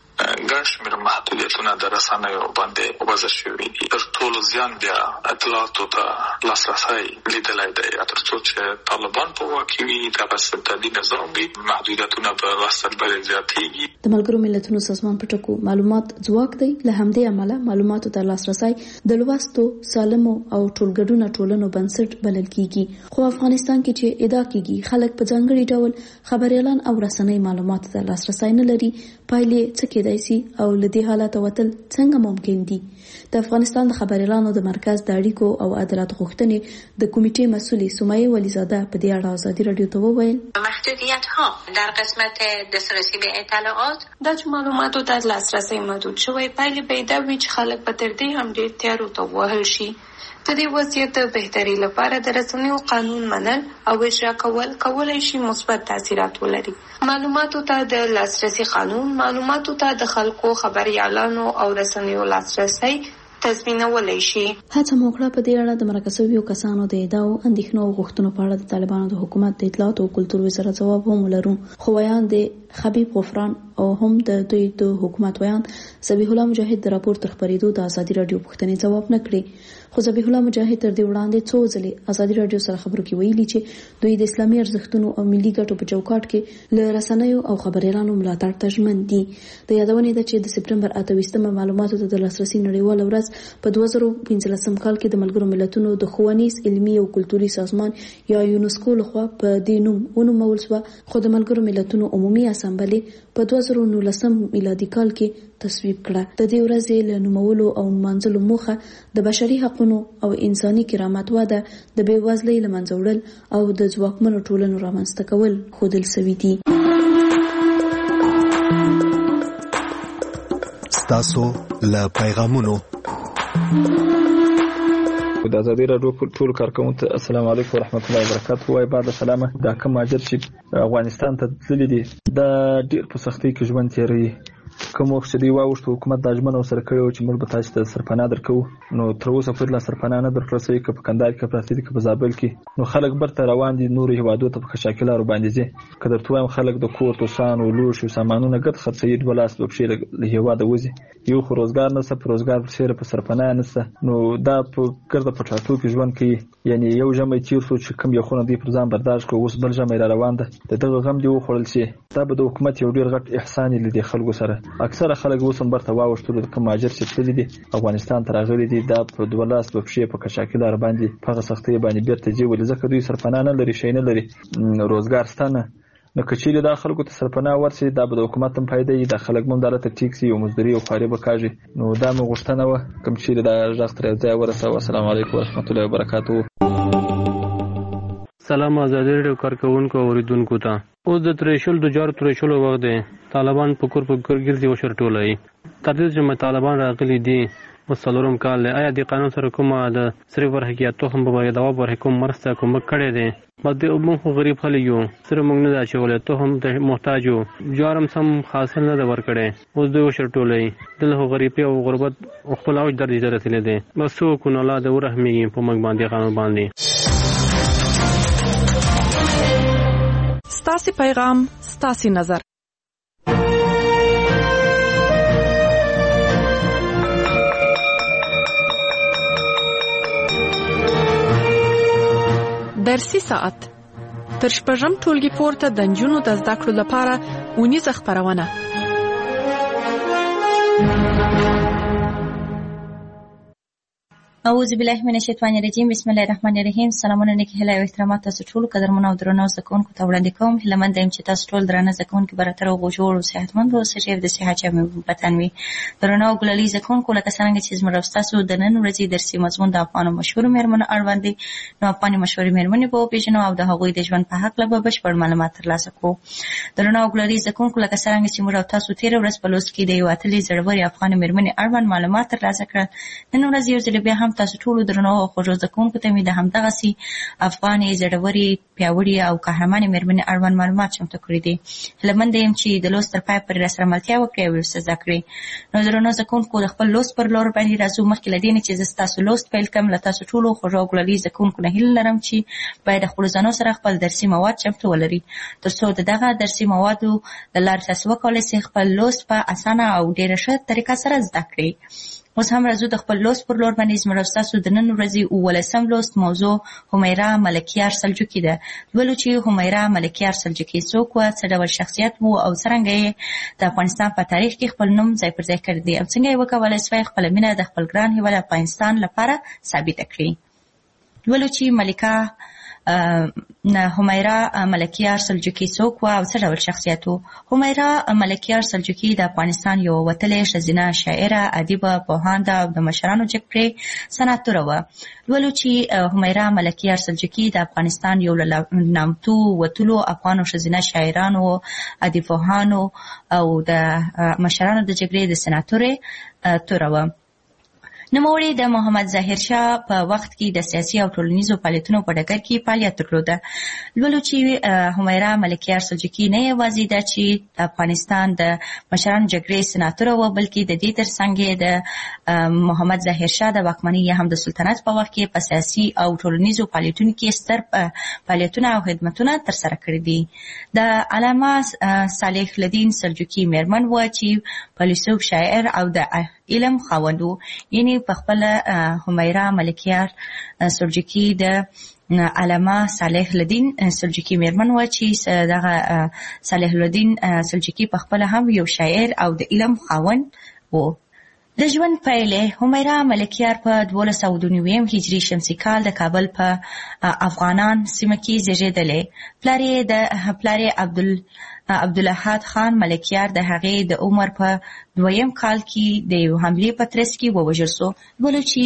ګڼ شمېر محدودیتونه د رسنیو باندې وضع شوي دي. تر ټولو زیان بیا اطلاعاتو ته لاسرسی لیدلی دی. تر څو چې طالبان په واک کې وي دغه استبدادي نظام وي محدودیتونه به ورځ تر بلې زیاتېږي. د ملګرو ملتونو سازمان په ټکو معلومات ځواک دی. له همدې امله معلوماتو ته لاسرسی د لوستو سالمو او ټولګډونه ټولنو بنسټ بلل کیږي. خو افغانستان کې چې ادعا کیږي خلک په ځانګړي ډول خبري اعلان او رسنۍ معلوماتو ته لاسرسی نه لري، پایلې څه کېدای شي او له دې حالت وتل څنګه ممکن دي. د افغانستان د خبري اعلانو د مرکز د اړیکو او عدالت غوښتنې د کمیټې مسؤلې سمیه ولیزاده په دې اړه ازادي راډیو ته وویل محدودیت ها در قسمت دسترسی به اطلاعات دا چې معلوماتو ته لاسرسی محدود شوی پایلې پیدا وي چې خلک په تر دې هم ډېر تیارو ته وهل شي. د دې وضعیت د بهتري لپاره د رسنیو قانون منل او اجرا کولای شي مثبت تاثیرات ولري. معلوماتو ته د لاسرسي قانون معلوماتو ته د خلکو خبري اعلانو او رسنیو لاسرسي تضمینولای شي. هڅه موکړه په دې اړه د مرکزوي کسانو د ادعاو اندېښنو او غوښتنو په اړه د طالبانو د حکومت د اطلاعات او کلتور وزارت ځواب هم لرو. خو ویان د خبیب غفران او هم د دوی د حکومت ویان ذبیح الله مجاهد د راپور تر خبرېدو د ازادي راډیو پوښتنې ځواب نه کړي. خو ذبیح الله مجاهد تر دې وړاندې څو ځلې ازادي راډیو سره خبرو کې ویلي چې دوی د اسلامي ارزښتونو او ملي ګټو په چوکاټ کې له رسنیو او خبري اعلانو ملاتړ ته ژمن دي. د یادونې ده چې د سپټمبر 28مه معلوماتو ته د لاسرسي نړیواله ورځ په 2015 کال کې د ملګرو ملتونو د ښوونیز علمي او کلتوري سازمان یا یونسکو لخوا په دې نوم ونومول شوه، خو د ملګرو ملتونو عمومي اسامبلې په 2019 میلادي کال کې تصویب کړه. د دې ورځې له نومولو او منځلو موخه د بشري حقوقو او انساني کرامت وده، د بېوزلۍ له منځه وړل او د ځواکمنو ټولنو رامنځته کول ښودل شوي دي. ستاسو له پیغامونو د ازادي راډیو ټول کارکونکو ته السلام علیکم ورحمت الله وبرکاته. وای بعد سلامه دا کوم ماجر چې افغانستان ته تللی دي دا ډیر په سختۍ کې ژوند تیروي. کوم وخت چې دوی واوښت حکومت دا ژمنه ورسره کړې وه چې موږ به تاسو ته سرپناه درکوو، نو تر اوسه پورې لا سرپناه نه درکړل شوې، که په کندهار کې پراته دي که په زابل کې. نو خلک برته روان دي نورو هېوادو ته په کشاکي لارو باندې ځي. که درته وایم خلک د کور توسانو لوښو سامانونه ګډ خرڅوي، 2 لاس به پښې له هېواده وځي. یو خو روزګار نشته، په روزګار پسې په سرپناه نشته، نو دا په ګرده په ټاټو کې ژوند کوي. یعنې یو ژمی تېر شو چې کوم یخونه دوی پر ځان برداشت کړو، اوس بل ژمی را روان ده، د دغه غم دې وخوړل شي. دا به د حکومت یو ډېر غټ احسان یې له دې خلکو سره. اکثره خلک اوس هم برته واوښتلو، د کوم مهاجر چې تللي دي افغانستان ته راغلي دي، دا په 2 لاس 2 پښې په کشاکي لاره باندې په هغه سختۍ باندې بېرته ځي. ولې ځکه دوی سرپناه نه لري، شی نه لري، روزګار شته نه. نو که چیرې دا خلکو ته سرپناه ورسي، دا به د حکومت هم فایده وي، دا خلک هم دلته ټیک سي، یو مزدوري او خواري به کاږي. نو دا مې غوښتنه وه کوم چیرې دا غږ تر یو ځایه ورسوه. السلام علیکم ورحمت الله وبرکاتو. سلام آزادي راډیو کارکوونکو او اوریدونکو ته. اوس د ترېشل د جارو ترېشلو وخت دی. طالبان په کور په کور ګرځي او شرټولوي. تر دې چې طالبان راغلي دي څلورم کال دی. آیا د قانون سره کومه د صرف ورحقیات تخم به دوا ورحق کوم مرسته کوم کړی دی؟ موږ خو غریب خلک یو، صرف موږ نه دا اچولی، تخم ته محتاج یو، جارم سم حاصل نه ده ورکړی، اوس دوی وشرټولوي. دلته خو غریبي او غربت خپل اوج درجې ته رسېدلی دی. بس څه وکړو نو الله دې ورحمېږي په موږ باندې قانون باندې. ستاسې پیغام ستاسې نظر. درسي ساعت تر 6 ټولګي پورته د نجونو د زده کړو لپاره اونیزه خپرونه. اعوذ بالله من الشیطان الرجیم. بسم الله الرحمن الرحیم. سلامونه نیکی هیله او احترامات تاسو ټول قدرمنو او درنو زده کوونکو ته وړاندې کوم. هیلهمند یم چې تاسو ټول درنه زده کوونکي براتر او جوړ او صحتمند اوسئ، چې د صحت چا وطن وي. درنو او ګلالي زده کوونکو لکه څنګه چې زموږ تاسو د نن ورځې درسي مضمون د افغانو مشهور میرمنو اړوند دي، نو افغاني مشهور میرمنې په پیژنو او د هغوی د ژوند په حق له بشپړ معلومات ترلاسه کوو. درنو او ګلالي زده کوونکو لکه څنګه چې موږ تاسو تیر ورځ په لوست کې د یو اتلې زړوري افغاني میرمنې اړوند معلومات ترلاسه کړل، نن ورځ یو ځل بیا هم تاسو ټول درنو او خوږو زده کوونکو ته مې د همدغسې افغاني زړورې پیاوړې او قهرمانې میرمنې اړوند معلومات چمتو کړي دي. هیلهمند یم چې د لوست تر پایه پورې راسره ملتیا وکړئ او ورسره زده کړئ. نو درنو زده کوونکو د خپل لوست پر لور باندې راځو. مخکې له دې نه چې زه ستاسو لوست پیل کړم، له تاسو ټولو خوږو او ګلالي زده کوونکو نه هیله لرم چې باید د خپلو ځانو سره خپل درسي مواد چمتو ولري، تر څو د دغه درسي موادو له لارې تاسو وکولی شئ خپل لوست په اسانه او ډېره ښه طریقه سره زده کړئ. اوس هم راځو د خپل لوست پر لور باندې. زموږ ستاسو د نن ورځې 19 لوست موضوع همیرا ملکیار سلجوقي ده. لولو چې همیرا ملکیار سلجوقي څوک وه، څه ډول شخصیت و او څرنګه یې د افغانستان په تاریخ کې خپل نوم ځای پر ځای کړی دی، او څنګه یې وکولی شوی خپله مینه د خپل ګران هېواد افغانستان لپاره ثابته کړي. لولو چې ملکه همیرا ملکیار سلجوقي څوک وه او څه ډول شخصیت و. همیرا ملکیار سلجوقي د افغانستان یوه وتلې ښځینه شاعره، ادیبه، پوهانده او د مشرانو جګړې سناتوره وه. لولو چې همیرا ملکیار سلجوقي د افغانستان یو له نامتو وتلو افغانو ښځینه شاعرانو، ادیب پوهانو او د مشرانو د جګړې د سناتورې توره وه. نوموړي د محمد ظاهر شاه په وخت کې د سیاسي او ټولنیزو فعالیتونو په ډګر کې فعالیت درلوده. لولو چې همیرا ملکیار سلجوقي نه یوازې ده چې د افغانستان د مشرانو جګړې سناتوره وه، بلکې د دې ترڅنګ یې د محمد ظاهر شاه د واکمنۍ یا هم د سلطنت په وخت کې په سیاسي او ټولنیزو فعالیتونو کې ستر فعالیتونه او خدمتونه ترسره کړي دي. د علامه صالح الدین سلجوقي میرمن وه چې فیلسوف، شاعر او د علم خاوند و. یعنې په خپله همیرا ملکیار سلجوقي د علامه صالح الدین سلجوقي میرمن وه چې دغه صالح الدین سلجوقي په خپله هم یو شاعر او د علم خاوند و. د ژوند پیلې همیرا ملکیار په 1292 هجري شمسي کال د کابل په افغانان سیمه کې زیږېدلی. پلار یې عبدالاحد خان ملکیار د هغې د عمر په 2م کال کې د یو حملې په ترڅ کې ووژل سو. ولو چې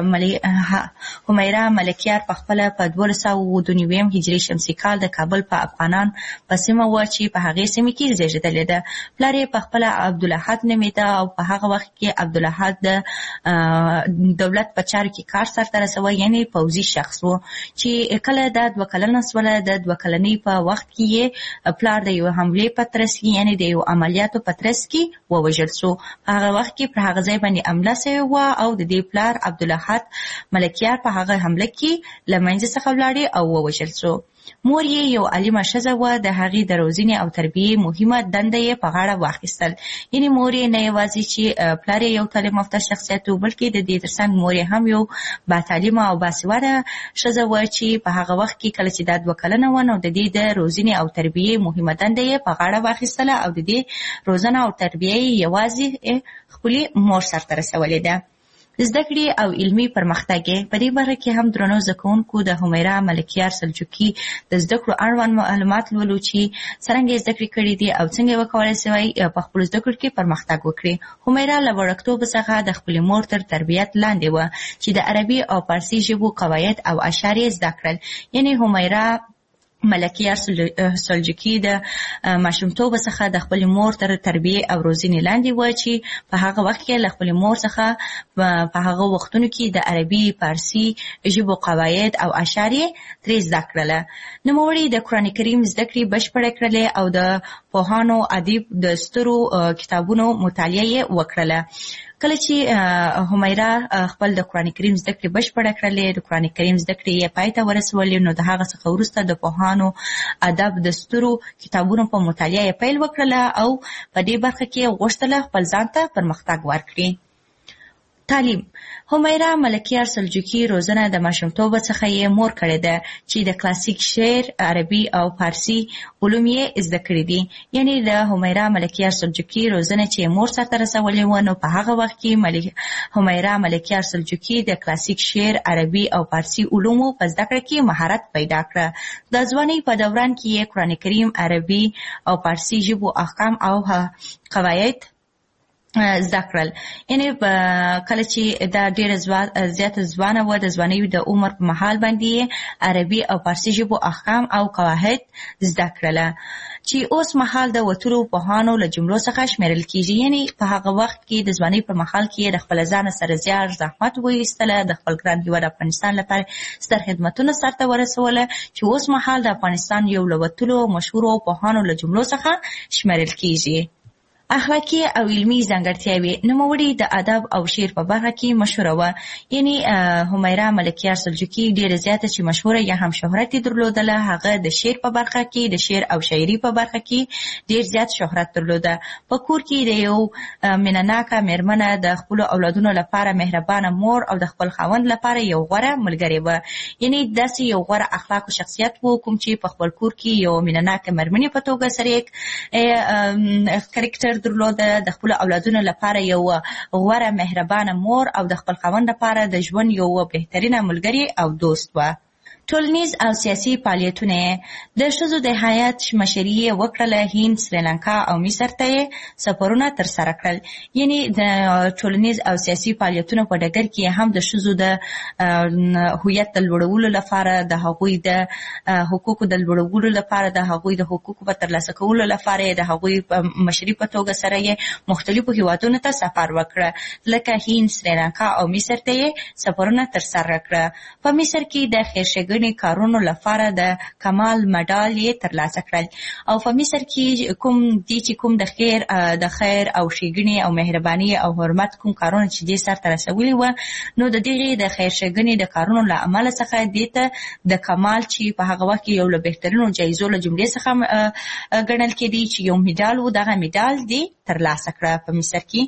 همیرا ملکیار په خپله په 1292 هجري شمسي کال د کابل په افغانان په سیمه وه چې په هغې سیمه کې زیږېدلې ده. پلار یې په خپله عبدالاحد نومېده او په هغه وخت کې عبدالاحد د دولت په چارو کې کار سرته رسوه، یعنې پوځي شخص و. چې کله دا 2 کلنه شوله، د 2 کلنۍ جوانی په وخت کې پلار د یو حمله په ترڅ کې یعنی د یو عملیاتو په ترڅ کې ووژل شو. هغه وخت کې پر هغه ځای باندې حمله شوې وه او د دې پلار عبدالاحد ملکیار په هغه حمله کې له منځه څخه ولاړې او ووژل شو. مور یې یو عالمه ښځه وه، د هغې د روزنې او تربیې مهمه دنده یې په غاړه واخیستل. یعنې مور یې نه یوازې چې پلار یې یو تعلیم یافته شخصیت و، بلکې د دې ترڅنګ مور یې هم یو باتعلیمه او باسواده ښځه وه چې په هغه وخت کې کله چې دا 2 کلنه وه نو د دې د روزنې او تربیې مهمه دنده یې په غاړه واخیستله او د دې روزنه او تربیه یې یوازې خپلې مور سرته رسولې ده. زده کړې او علمي پرمختګ په دې برخه کې هم درنو زده کوونکو د همیرا ملکیار سلجوقي د زده کړو اړوند معلومات لولو چې څرنګه زده کړې کړې دي او څنګه وکولای شي په خپل زده کړو کې پرمختګ وکړي. همیرا له وړکتوب څخه د خپل مور تر تربیت لاندې و چې د عربي او فارسي ژبو قواعد او اشعار زده کړل. یعنی همیرا ملکیار سلجوقي د ماشومتوب څخه د خپل مور تر تربیه او روزنې لاندې و چې په هغه وخت کې له خپل مور څخه په هغه وختونو کې د عربي فارسي ژبو قواعد او اشعار ترې زده کړل. نوموړي د قرآن کریم زده کړې بشپړه کړلې او د پوهانو ادیب د سترو کتابونو مطالعه یې وکړله. کله چې همیرا خپل د قرآن کریم زده کړې بشپړه کړلې، د قرآن کریم زده کړې یې پای ته ورسولې، نو د هغه څخه وروسته د پوهانو ادب د سترو کتابونو په مطالعه یې پیل وکړله او په دې برخه کې غوښتله خپل ځان ته پرمختګ ورکړي. تعلیم. همیرا ملکیار سلجوقي روزنه د ماشومتوب څخه یې مور کړې ده چې د کلاسیک شعر، عربي او فارسي علوم یې زده کړي دي. یعنی د همیرا ملکیار سلجوقي روزنه چې مور سرته رسولې و نو په هغه وخت کې همیرا ملکیار سلجوقي د کلاسیک شعر، عربي او فارسي علومو په زده کړه کې مهارت پیدا کړ. د ځوانۍ په دوران کې یې قرآن کریم، عربي او فارسي ژبو احکام او قواعد زده کړل. یعنی کله چې دا ډېره زیاته ځوانه وه، د ځوانۍ د عمر په مهال باندې عربي او فارسي ژبو احکام او قواعد زده کړله چې اوس مهال د وتلو پوهانو له جملو څخه شمیرل کیږي. یعنی په هغه وخت کې د ځوانۍ په مهال کې د خپل ځان سره زیار زحمت وایستله، د خپل ګران هیواد افغانستان لپاره ستر خدمتونه سرته ورسوله چې اوس مهال د افغانستان یو له وتلو مشهورو پوهانو له جملو څخه شمیرل کیږي. اخلاقی او علمی ځانګړتیاوې. نوموړي د ادب او شعر په برخه کې مشهوره وه. یعنی همیرا ملکیار سلجوقي ډېره زیاته چې مشهوره یا هم شهرت یې درلودله، هغه د شعر په برخه کې، د شعر او شاعري په برخه کې ډېر زیات شهرت درلوده. په کور کې د یو مینهناکه مېرمنه، د خپلو اولادونو لپاره مهربانه مور او د خپل خاوند لپاره یو غوره ملګری وه. یعنی داسې یو غوره اخلاق او شخصیت و کوم چې په خپل کور کې یو مینهناکه مېرمنې په توګه سره کرکټر درلوده، د خپل اولادونو لپاره یو غوره مهربانه مور او د خپل خاوند لپاره د ژوند یو بهترینه ملګری او دوست و. ټولنیز او سیاسي فعالیتونه. د ښځو د حیات مشري یې وکړله. هند، سریلانکا او مصر ته یې سفرونه ترسره کړل. یعنی د ټولنیز او سیاسي فعالیتونو په ډګر کې هم د ښځو د هویت د لوړولو لپاره، د هغوی د حقوقو د لوړولو لپاره، د هغوی د حقوقو په ترلاسه کولو لپاره د هغوی په مشري په توګه سره یې مختلفو هیوادونو ته سفر وکړه، لکه هند، سریلانکا او مصر ته یې سفرونه ترسره کړه. په مصر کې د خیرښېګڼې کارونو لپاره د کمال مډال یې ترلاسه کړل. او په مصر کې کوم د خیر او ښېګڼې او مهرباني او حرمت کوم کارونه چې دې سرته رسولي وه، نو د دغې د خیرښېګڼې د کارونو له امله څخه دې ته د کمال چې په هغه وخت کې یو له بهترینو جایزو له جملې څخه ګڼل کېدی چې یو میډال و، دغه میډال دې ترلاسه کړه په مصر کې.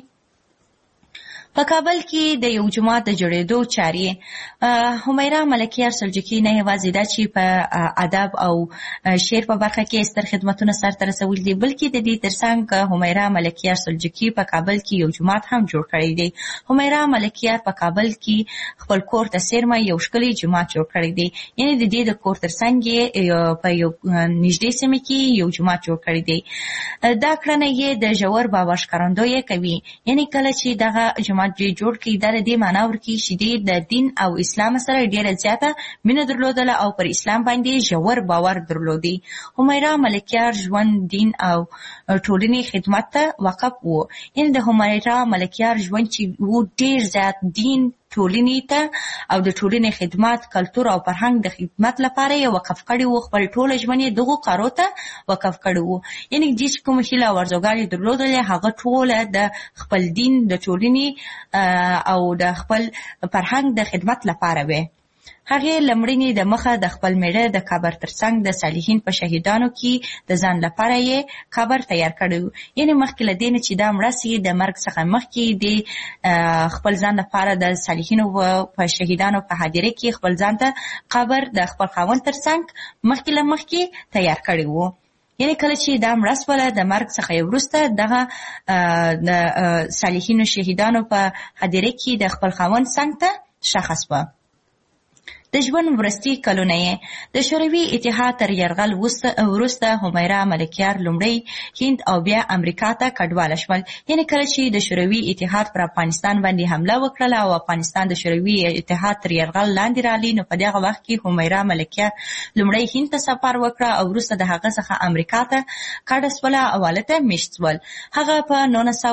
په کابل کې د یو جومات د جوړېدو چارې. همیرا ملکیار سلجوقي نه یوازې دا چې په ادب او شعر په برخه کې ستر خدمتونه سرته رسولي دي، بلکې د دې ترڅنګ همیرا ملکیار سلجوقي په کابل کې یو جومات هم جوړ کړی دی. همیرا ملکیار په کابل کې خپل کور ته څیرمه یو ښکلی جومات جوړ کړی دی. یعنې د دې د کور ترڅنګ یې په یو نږدې سیمه کې یو جومات جوړ کړی دی. دا کړنه یې د ژور باور ښکارندویي کوي. یعنې کله چې دغه جومات جوړ کړي، دا د دې معنا ورکوي چې دې د دین او اسلام سره ډېره زیاته مینه درلودله او پر اسلام باندې ژور باور درلودي. همیرا ملکیار ژوند، دین او ټولنې خدمت ته وقف و. یعنې د همیرا ملکیار ژوند چې و ډېر زیات دین، ټولنې ته او د ټولنې خدمات، کلتور او فرهنګ د خدمت لپاره یې وقف کړي وو. خپل ټوله ژوند یې دغو کارو ته وقف کړی وو. یعنې دې چې کومه هیله او ارزوګانې درلودلې هغه ټوله د خپل دین، د ټولنې او د خپل فرهنګ د خدمت لپاره وې. هغې لمړنې د مخه د خپل میړه د قبر ترڅنګ د صالحین په شهیدانو کې د ځان لپاره یې قبر تیار کړی و. یعنې مخکې له دې نه چې دا مړه سي، د مرګ څخه مخکې د خپل ځان لپاره د صالحینو په شهیدانو په حاضرۍ کې خپل ځان ته قبر د خپل خاوند ترڅنګ مخکې له مخکې تیار کړی و. یعنې کله چې دا مړه سوله د مرګ څخه وروسته دغه د صالحینو شهیدانو په حاضرۍ کې د خپل خاوند څنګ ته ښخ سوه. د ژوند وروستي کلونه یې د شوروي اتحاد تر یرغل وروسته همیرا ملکیار لومړی هند او بیا امریکا ته کډواله شول. یعنې کله چې د شوروي اتحاد پر افغانستان باندې حمله وکړله او افغانستان د شوروي اتحاد تر یرغل لاندې راغلی، نو په دغه وخت کې همیرا ملکیار لومړی هند ته سفر وکړه او وروسته د هغه څخه امریکا ته کډه سوله او هلته میشت سول. هغه په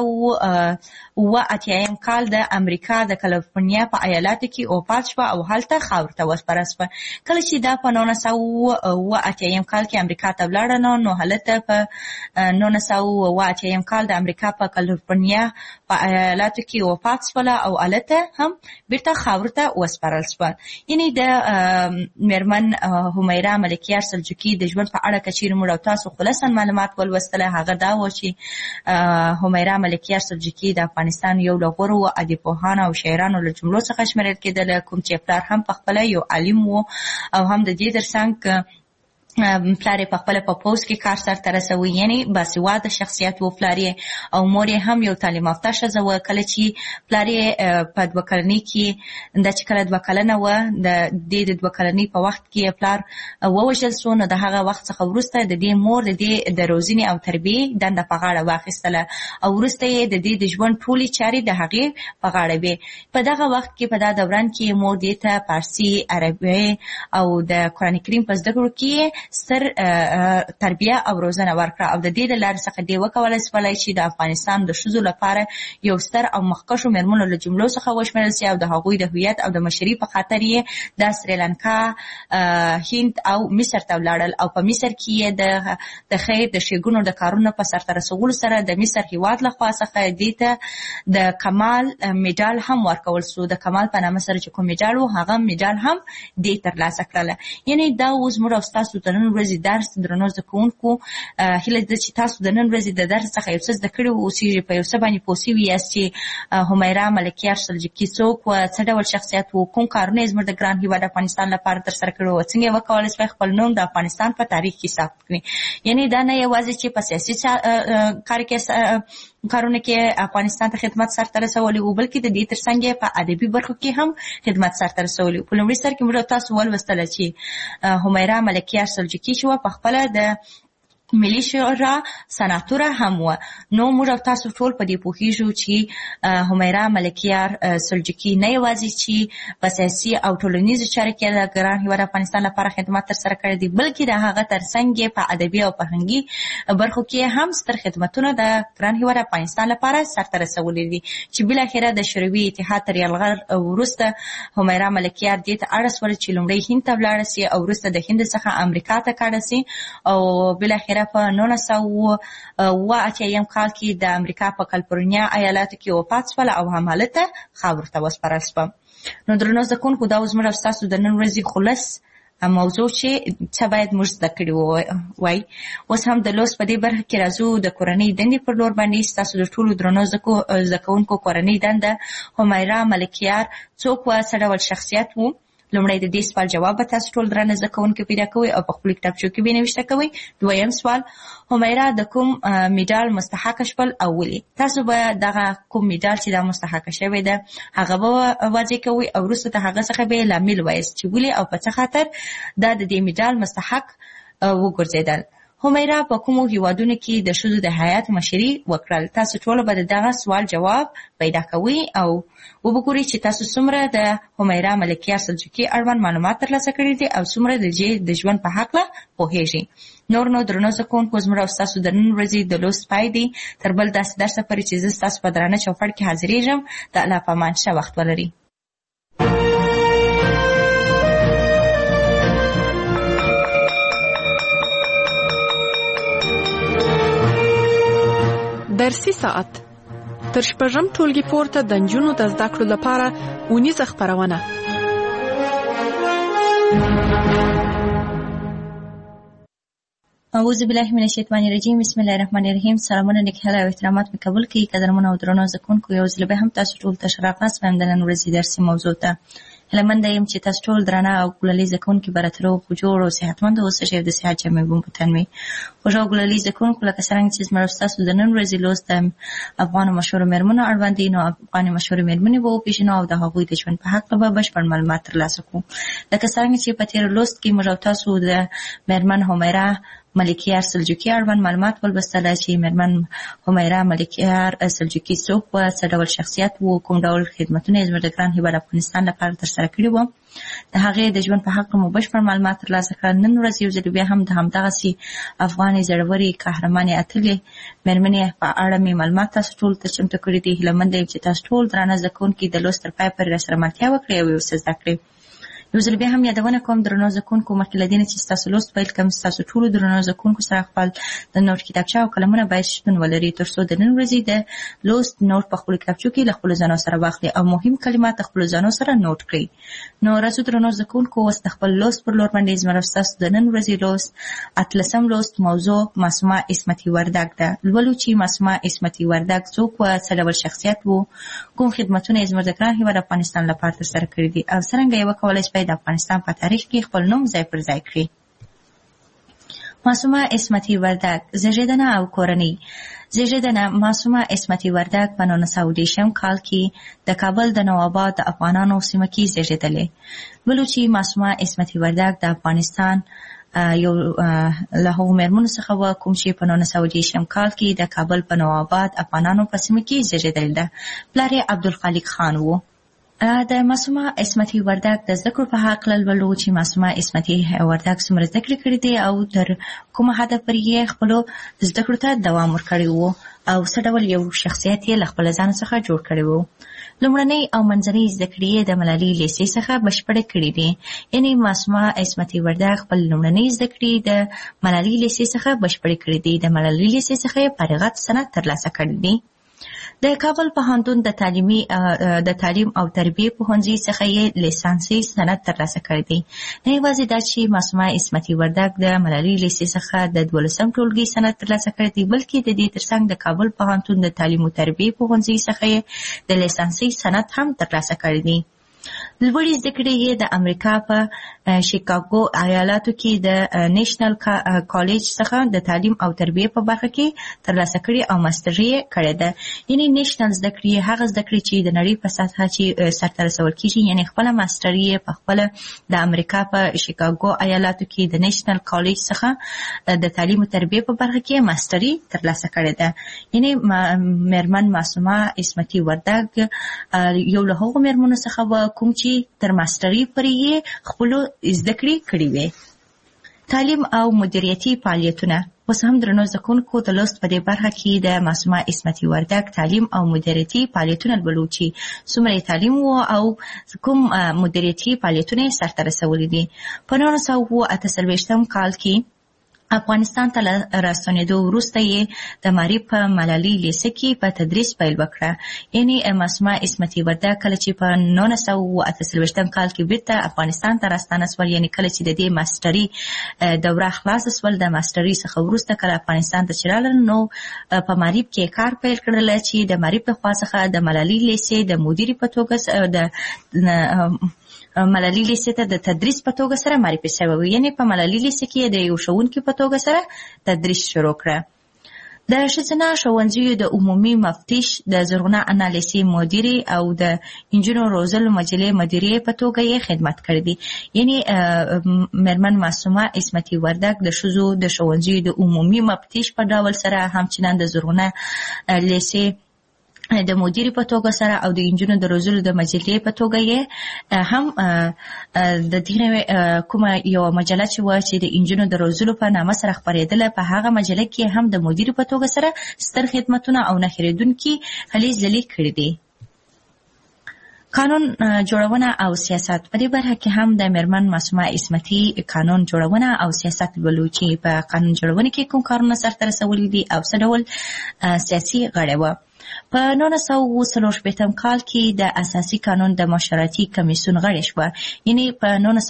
1987 کال د امریکا د کالیفورنیا په ایالاتو کې وفات شوه او هلته خاور ته وسپاره شوه. کله چې دا په 1987 کال کې امریکا ته ولاړه، نو هلته په 1987 کال د امریکا په کالیفورنیا په ایالاتو کې وفات شوله او هلته هم بیرته خاور ته وسپارل شوه. یعنې د میرمن همیرا ملکیار سلجوقي د ژوند په اړه که چیرې موږ او تاسو خلاصا معلومات ولوستله، هغه دا و چې همیرا ملکیار سلجوقي د افغانستان یو له غورو ادیبپوهانو او شاعرانو له جملو څخه شمیرل کېدل، کوم چې پلار هم پخپله یو عالم و او هم د دې ترڅنګ پلار یې پخپله په پوځ کې کار سرته رسوي. یعنې باسواده شخصیت و پلار یې، او مور یې هم یو تعلیم یافته ښځه وه. کله چې پلار یې په 2 کلنۍ کې دا چې کله 2 کلنه وه، د دې د 2 کلنۍ په وخت کې پلار ووژل سو، نو د هغه وخت څخه وروسته د دې مور د دې د روزنې او تربیې دنده په غاړه واخیستله او وروسته یې د دې د ژوند ټولې چارې د هغې په غاړه وې. په دغه وخت کې په دا دوران کې مور دې ته فارسي، عربي او د قرآن کریم په زده کړو کې ستر تربیه او روزنه ورکړه او د دې د لارې څخه دې وکولی شولی چې د افغانستان د ښځو لپاره یو ستر او مخکښو میرمنو له جملو څخه وشمېرل سي او د هغوی د هویت او د مشرۍ په خاطر یې د سریلانکا، هند او مصر ته ولاړل او په مصر کې یې د خیر د ښېګڼو د کارونو په سرته رسولو سره د مصر هېواد لخوا څخه دې ته د کمال میډال هم ورکول سو. د کمال په نامه سره چې کوم میډال و، هغه میډال هم دې ترلاسه کړله. یعنې دا اوس موږ او ستاسو د نن ورځې درس درنو زده کوونکو هیله ده چې تاسو د نن ورځې د درس څخه یو څه زده کړي اوسئ، په یو څه باندې پوه سوي یاست چې همیرا ملکیار سلجوقي څوک و، څه ډول شخصیت و، کوم کارونه یې زموږ د ګران هېواد افغانستان لپاره ترسره کړي و، څنګه یې وکولی شوی خپل نوم د افغانستان په تاریخ کې ثبت کړي. یعنې دا نه یوازې چې په سیاسي کارونه کې افغانستان ته خدمت سرته رسولی و، بلکې د دې ترڅنګ یې په ادبي برخو کې هم خدمت سرته رسولی و. په لومړي سر کې موږ تاسو ولوستله چې همیرا ملکیار سلجوقي چې وه پخپله د ملي شورا سناتوره هم و. نو موږ او تاسو ټول په دې پوهیږو چې همیرا ملکیار سلجوقي نه یوازې چې په سیاسي او ټولنیزو چارو کې د ګران هېواد افغانستان لپاره خدمت ترسره کړی دی، بلکې د هغه ترڅنګ یې په ادبي او فرهنګي برخو کې هم ستر خدمتونه د ګران هېواد افغانستان لپاره سرته رسولي دي چې بالاخره د شوروي اتحاد تر یرغل وروسته همیرا ملکیار دې ته اړ سول چې لومړی هند ته ولاړه سي او وروسته د هند څخه امریکا ته کډه سي او بالاخره په 1987 کال کې د امریکا په کالیفورنیا ایالاتو کې وفات شول او هم هلته خاورو ته وسپارل شوه. نو درنو زده کوونکو دا اوس موږ او ستاسو د نن ورځې خلاص موضوع چې څه باید موږ زده کړي وای. اوس هم د لوست په دې برخه کې راځو د کورنۍ دندې پر لور باندې. ستاسو د ټولو درنو زده کوونکو کورنۍ دنده همیرا ملکیار څوک وه، څه ډول شخصیت و؟ لومړی د دې سوال جواب به تاسو ټول درنه زده کوونکي پیدا کوئ او په خپلو کتابچو کې به یې نوشته کوئ. دویم سوال، همیرا د کوم میډال مستحقه شول او ولې؟ تاسو به دغه کوم میډال چې دا مستحقه شوی ده هغه به واضح کوئ او وروسته د هغه څخه به یې لامل وایاست چې ولې او په څه خاطر دا د دې میډال مستحق وګرځېدل. همیرا په کومو هیوادونو کې د ښځو د هیات مشري وکړل؟ تاسو ټول به دغه سوال جواب پیدا کوئ او وګورئ چې تاسو څومره د همیرا ملکیار سلجوقي اړوند معلومات ترلاسه کړي دي او څومره د ژوند په هکله پوهیږئ. نور نو درنو زده کوونکو زموږ او ستاسو د نن ورځې د لوست پای دی. تر بل داسې درسه پورې چې زه ستاسو په درانه چوپړ کې حاضرېږم. د الله په امان ښه وخت ولرئ. درسي ساعت تر شپږم ټولګي پورته د نجونو د زده کړو لپاره اونیزه خپرونه. اعوذ بالله من الشیطان الرجیم. بسم الله الرحمن الرحیم. سلامونه نیکهاله او احترامات مې قبول کړئ. قدرمن او درنو زکونکو، یو ځل به هم تاسو ټول ته شراکت وایم د نن ورځې درسي موضوع ته. هیله یم چې تاسو ټول درانه او ګلالي زکونکي براترو خو جوړ او صحتمند اوسئ چې د صحت جامې بوم پتنوي. خوږ او ګلالي زکونکو، لکه څنګه چې زما تاسو د نن ورځې لوست افغان مشهور میرمنو اړوند دي، نو افغان مشهور میرمنې وو پیژنو او د هغوی د ژوند په حق به بشپړ معلومات ترلاسه کوو. لکه څنګه چې په تیر لوست کې موږ تاسو د میرمن همیرا ملکیار سلجوقي اړوند معلومات ولوستل چې میرمن همیرا ملکیار سلجوقي څوک و، څه ډول شخصیت و، کوم ډول خدمتونه یې زموږ د ګران هیواد افغانستان لپاره ترسره کړي وو. د هغې د ژوند په حق مو بشپړ معلومات ترلاسه کړل. نن ورځ یو ځل بیا هم د همدغسې افغانې زړورې قهرمانې اتلې میرمنې په اړه مې معلومات تاسو ټول ته چمتو کړي دي. هیله مند یم چې تاسو ټول درانه زده کوونکي د لوست تر پای پورې راسره ملتیا وکړئ او یو څه زده کړئ. یو ځل بیا هم یادونه کوم درنو زده کوونکو، مخکې له دې نه چې ستاسو لوست پیل کړم، ستاسو ټولو درنو زده کوونکو سره خپل د نوټ کتابچه او قلمونه باید شتون ولري، تر څو د نن ورځې د لوست نوټ په خپلو کتابچو کې له خپلو ځانو سره واخلي او مهم کلمات د خپلو ځانو سره نوټ کړئ. نو راځو درنو زده کوونکو، اوس د خپل لوست پر لور باندې زما ستاسو د نن ورځې لوست 18 لوست موضوع معصومه عصمتي وردګ ده. لولو چې معصومه عصمتي وردګ څوک و، څه ډول شخصیت و، کوم خدمتونه یې زموږ د ګران هیواد افغانستان لپاره ترسره کړي دي او څرنګه یې وکولای شي د افغانستان په تاریخ کې خپل نوم ځای پر ځای کړي. معصومه عصمتي وردګ زیږیدنه او کورنۍ. زیږیدنه: معصومه عصمتي وردګ په 1920 کال کې د کابل د نوآباد د افغانانو سیمه کې زیږیدلې. ولو چې معصومه عصمتي وردګ د افغانستان یو له هغو میرمنو څخه و کوم چې په 1920 کال کې د کابل په نوآباد افغانانو په سیمه کې زیږیدلې ده. پلار یې عبدالخالق خان و. د معصومه عصمتي وردګ د زده کړو په هکله لولو چې معصومه عصمتي وردګ څومره زده کړې کړې دي او تر کومه حده پورې یې خپلو زده کړو ته دوام ورکړی و او څه ډول یو شخصیت یې له خپله ځان څخه جوړ کړی و. لومړنۍ او منځنۍ زده کړې یې د ملالۍ لیسې څخه بشپړې کړې دي. یعنې معصومه عصمتي وردګ خپل لومړنۍ زده کړې د ملالۍ لیسې څخه بشپړې کړې دي. د ملالۍ لیسې څخه یې فارغت سند ترلاسه کړی دی. د کابل پوهنتون د تعلیم او تربیې پوهنځي څخه یې لیسانسي سند ترلاسه کړی دی. نه یوازې دا چې معصومه عصمتي وردګ د ملالۍ لیسې څخه د 12م ټولګي سند ترلاسه کړی دی، بلکې د دې ترڅنګ د کابل پوهنتون د تعلیم او تربیې پوهنځي څخه یې د لیسانسي سند هم ترلاسه کړی دی. لوړې زده کړې یې د امریکا په شیکاګو ایالاتو کې د نیشنل کالج څخه د تعلیم او تربیې په برخه کې ترلاسه کړې او ماستري یې کړې ده. یعنې نیشنل زده کړې هغه زده کړې چې د نړۍ په سطحه چې سرته رسول کېږي، یعنې خپله ماستري یې په خپله د امریکا په شیکاګو ایالاتو کې د نیشنل کالج څخه د تعلیم او تربیې په برخه کې ماستري ترلاسه کړې ده. یعنې میرمن معصومه عصمتي وردګ یو له هغو میرمنو څخه و کوم چې تر ماستري پورې یې خپلو زده کړې کړې وې. تعلیم او مدیریتي فعالیتونه. اوس هم درنو زده کوونکو، د لوست په دې برخه کې د معصومه عصمتي وردګ تعلیم او مدیریتي فعالیتونه لولو چې څومره تعلیم و او کوم مدیریتي فعالیتونه یې سرته رسولي دي. په 1948 کال کې افغانستان ته راستنېدو وروسته یې د معارف په ملالۍ لیسه کې په تدریس پیل وکړه. یعنې معصومه عصمتي وردګ کله چې په 1948 کال کې بیرته افغانستان ته راستانه سول، یعنې کله چې د دې ماستري دوره خلاصه سول، د ماستري څخه وروسته کله افغانستان ته چې راغلل، نو په معارف کې کار پیل کړل چې د معارف له خوا څخه د ملالۍ لیسې د مدیرې په توګه د ملالۍ لیسې ته د تدریس په توګه سره معرفي شوی و. یعنې په ملالۍ لیسې کې د یو ښوونکي په توګه سره تدریس شروع کړه. د ښځینه ښوونځیو د عمومي مفتش، د زرغونه انا لیسې مدیرې او د انجونو روزلو مجلې مدیرې په توګه یې خدمت کړی دی. یعنې میرمن معصومه عصمتي وردګ د ښځو د ښوونځیو د عمومي مفتش په ډول سره همچنان د زرغونه لیسې د مدیرې په توګه سره او د انجونو د روزلو د مجلې په توګه یې هم د دې کومه یو مجله چې و چې د انجونو د روزلو په نامه سره خپرېدله، په هغه مجله کې هم د مدیرې په توګه سره ستر خدمتونه او نه هېرېدونکي هلې ځلې کړي دي. قانون جوړونه او سیاست په دې برخه کې هم د میرمن معصومه عصمتي قانون جوړونه او سیاست ولولو چې په قانون جوړونه کې کوم کارونه سرته رسولي دي او څه ډول سیاسي غړي و. په 1940 کال کې د اساسي قانون د مشورتي کمیسیون غړي شو. یعنی په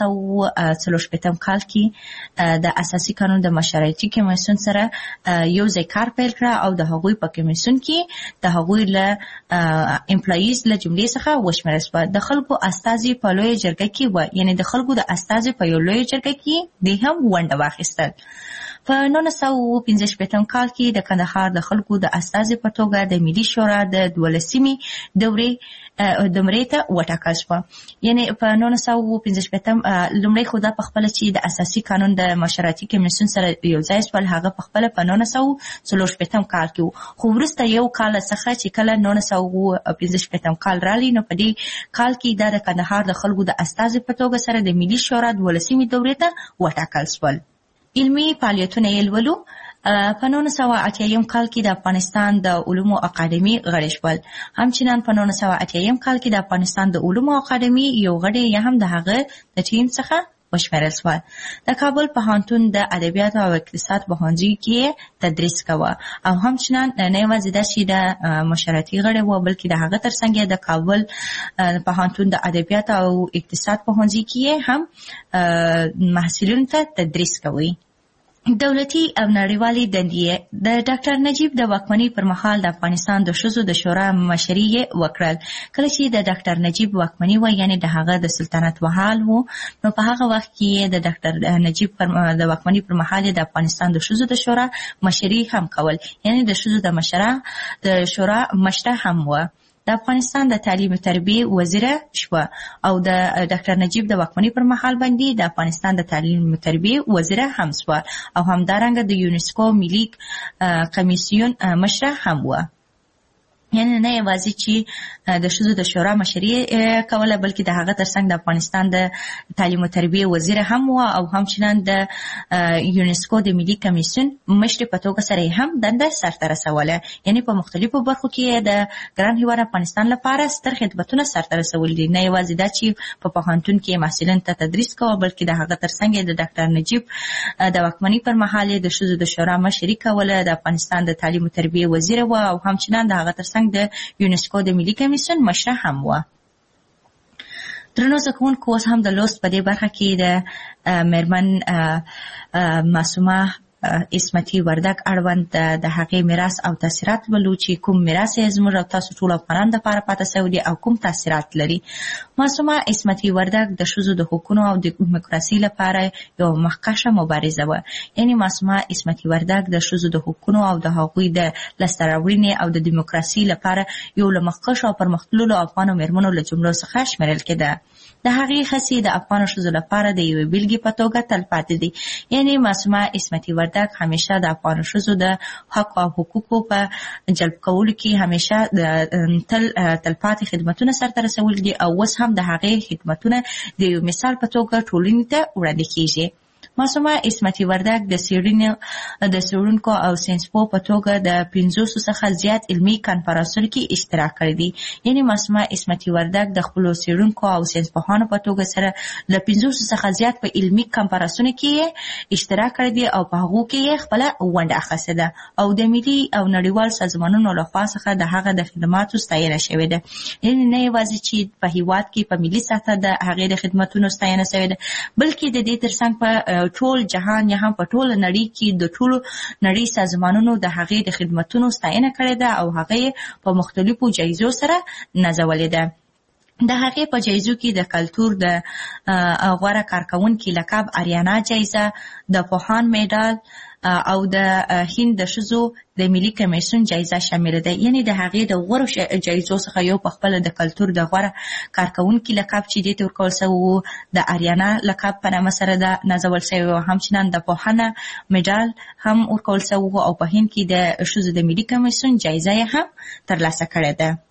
1940 کال کې د اساسي قانون د مشورتي کمیسیون سره یو ځای کار پیل کړ او د هغوی په کمیسیون کې د هغوی له امپلایز له جملې څخه وشمېرل شو. د خلکو استازي په لوی جرګه کې و. یعنی د خلکو د استازي په یو لوی جرګه کې د هم ونډه واخیستل. په 1945 کال کې د کندهار د خلکو د استازي په توګه د ملي شورا د 12مې دورې دمرې ته وټاکل شو. یعنی په 1945 لومړی خو دا په خپل چې د اساسي قانون د مشورتي کمیسیون سره یو ځای شول، هغه په خپل په 1940 کال کې خو وروسته یو کال څخه چې کله 1945 کال رالی نو په دې کال کې دا د کندهار د خلکو د استازي په توګه سره د ملي شورا 12مې دورې ته وټاکل شول. علمي فعالیتونه یې لولو. په 1980 کال کې د افغانستان د علومو اکاډمي غړي شول. همچنان په 1980 کال کې د افغانستان د علومو اکاډمي یو غړی هم د هغه د ټیم څخه وشمېرل شو. د کابل پوهنتون د ادبیات او اقتصاد پوهنځي کې تدریس کاوه او همچنان نه یوازې د شي د مشورتي غړي و بلکې د هغه ترڅنګ د کابل پوهنتون د ادبیات او اقتصاد پوهنځي کې هم محصلینو ته تدریس کوي. دولتي او نړیوالي دندې د ډاکټر نجیب د واکمنۍ پر مهال د افغانستان د ښځو د شورا مشري وکړل. کله چې د ډاکټر نجیب واکمنۍ و یعنی د هغه د سلطنت وحال وو نو په هغه وخت کې د ډاکټر نجیب د واکمنۍ پر مهال د افغانستان د ښځو د شورا مشري هم کول، یعنی د ښځو د شورا مشره هم و. د افغانستان د تعلیم او تربیه وزیر شو او د ډاکټر نجیب د واکمنۍ پر مهال باندې د افغانستان د تعلیم او تربیه وزیر هم شو او همدارنګه د یونسکو ملي کمیسیون مشره هم و. یعنی نه یوازې چې د ښځو د شورا مشري کوله بلکې د هغه ترڅنګ د افغانستان د تعلیم او تربیه وزیر هم و او همچنان د یونسکو د ملي کمیسیون مشر په توګه سره هم دنده سرته رسوله. یعنی په مختلفو برخو کې د ګران هیواد افغانستان لپاره ستر خدمتونه سرته رسول دي. نه یوازې دا چې په پوهنتون کې محصلین ته تدریس کوي بلکې د هغه ترڅنګ د ډاکټر نجیب د واکمنۍ پر مهال د ښځو د شورا مشري کوله، د افغانستان د تعلیم او تربیه وزیر و او همچنان د هغه ترڅنګ د یونسکو د ملي کمیسیون مشره هم و. درنو زده کوونکو اوس هم د لوست په دې برخه کې د میرمن معصومه عصمتي وردګ اړوند د هغې میراث او تاثیرات ولولو چې کوم میراث یې زموږ او تاسو ټول افغانانو لپاره پاتې شوی دی او کوم تاثیرات لري. معصومه عصمتي وردګ د ښځو د حقوقو او د دیموکراسي لپاره یو مخکښه مبارزه وه. یعنی معصومه عصمتي وردګ د ښځو د حقوقو او د هغوی د لاسته راوړنې او د دیموکراسي لپاره یو له مخکښو او پرمختللو افغانو میرمنو له جملو څخه شمیرل کېده. د هغې هڅې د افغانو ښځو لپاره د یوې بیلګې په توګه تلپاتې دي. یعنی معصومه عصمتي وردګ همیشه د افغانو ښځو د حق او حقوقو په جلب کولو کې همیشه تلپاتې خدمتونه سرته رسولي دي او اوس هم د هغې خدمتونه د یو مثال په توګه ټولنې ته وړاندې کېږي. معصومه عصمتي وردګ د څېړونکو او ساینسپوه په توګه د 500 څخه زیات علمي کنفرانسونو کې اشتراک کړی دی. یعنی معصومه عصمتي وردګ د خپلو څېړونکو او ساینسپوهانو په توګه سره له 500 څخه زیات په علمي کنفرانسونو کې اشتراک کړی دی او په هغو کې یې خپله ونډه اخیستې ده او د ملي او نړیوال سازمانونو لخوا څخه د هغه د خدماتو ستاینه شوې ده. یعنی نه یوازې چې په هېواد کې په ملي سطحه د هغې د خدمتونو ستاینه شوې ده بلکې د دې ترڅنګ په ټول جهان یا هم په ټول نړۍ کې د ټولو نړۍ سازمانونو د هغې د خدمتونو ستاینه کړې ده او هغې په مختلفو جایزو سره نازولې ده. د هغې په جایزو کې د کلتور د غوره کارکوونکي لقب اریانا جایزه، د پوهان میډال او د هند د ښځو د ملي کمیسیون جایزه شامل ده. یعنی د هغې د غوره جایزو څخه یو په خپله د کلتور د غوره کارکوونکي لقب چې دې ته ورکول شوی و د اریانا لقب په نامه سره ده نازول شوی و. همچنان د پوهنه میډال هم ورکول شوی و او په هند کې د ښځو د ملي کمیسیون جایزه یې هم ترلاسه کړې ده.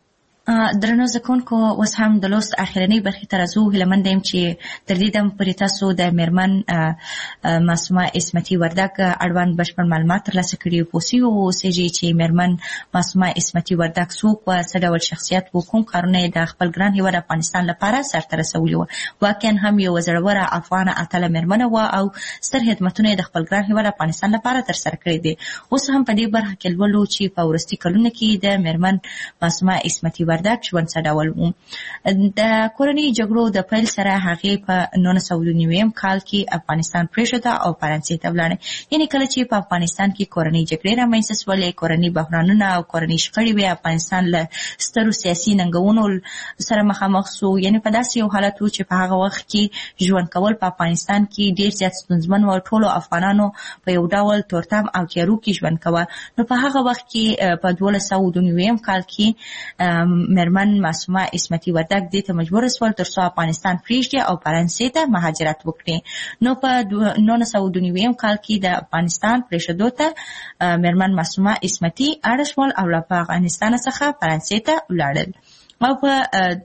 درنو زکونکو اوس هم د لوست اخرنۍ برخې ته راځو. هیله یم چې تر دې دمه پورې تاسو د میرمن معصومه عصمتي وردګ اړوند بشپړ معلومات ترلاسه کړي پوه سوي اوسېږي چې میرمن معصومه عصمتي وردګ څوک وه، څه ډول شخصیت و، کوم کارونه یې د خپل ګران هېواد افغانستان لپاره سرته رسولي وه. واقعا هم یوه زړوره افغانه اتله میرمنه وه او ستر خدمتونه یې د خپل ګران هېواد افغانستان لپاره ترسره کړي دي. اوس هم په دې برخه کې لولو چې په وروستي کلونو کې د میرمن معصومه عصمتي وردګ ژوند څه ډول و. د کورنۍ جګړو د پیل سره هغې په 1990 کال کې افغانستان پرېښوده او فرانسې ته ولاړه. یعنې کله چې په افغانستان کې کورنۍ جګړې رامنځته شولې، کورنۍ بحرانونه او کورنۍ شخړې وې، افغانستان له سترو سیاسي ننګونو سره مخامخ سو. یعنې په داسې یو حالت و چې په هغه وخت کې ژوند کول په افغانستان کې ډېر زیات ستونزمن و. ټولو افغانانو په یو ډول تورتم او تیارو کې ژوند کوه. نو په هغه وخت کې په 1292 کال کې میرمن معصومه عصمتي وردګ دې ته مجبور شول تر څو افغانستان پرېږدي او فرانسې ته مهاجرت وکړي. نو په 1992 کال کې د افغانستان پرېښودو ته میرمن معصومه عصمتي اړ شول او له افغانستان څخه فرانسې ته ولاړل. او په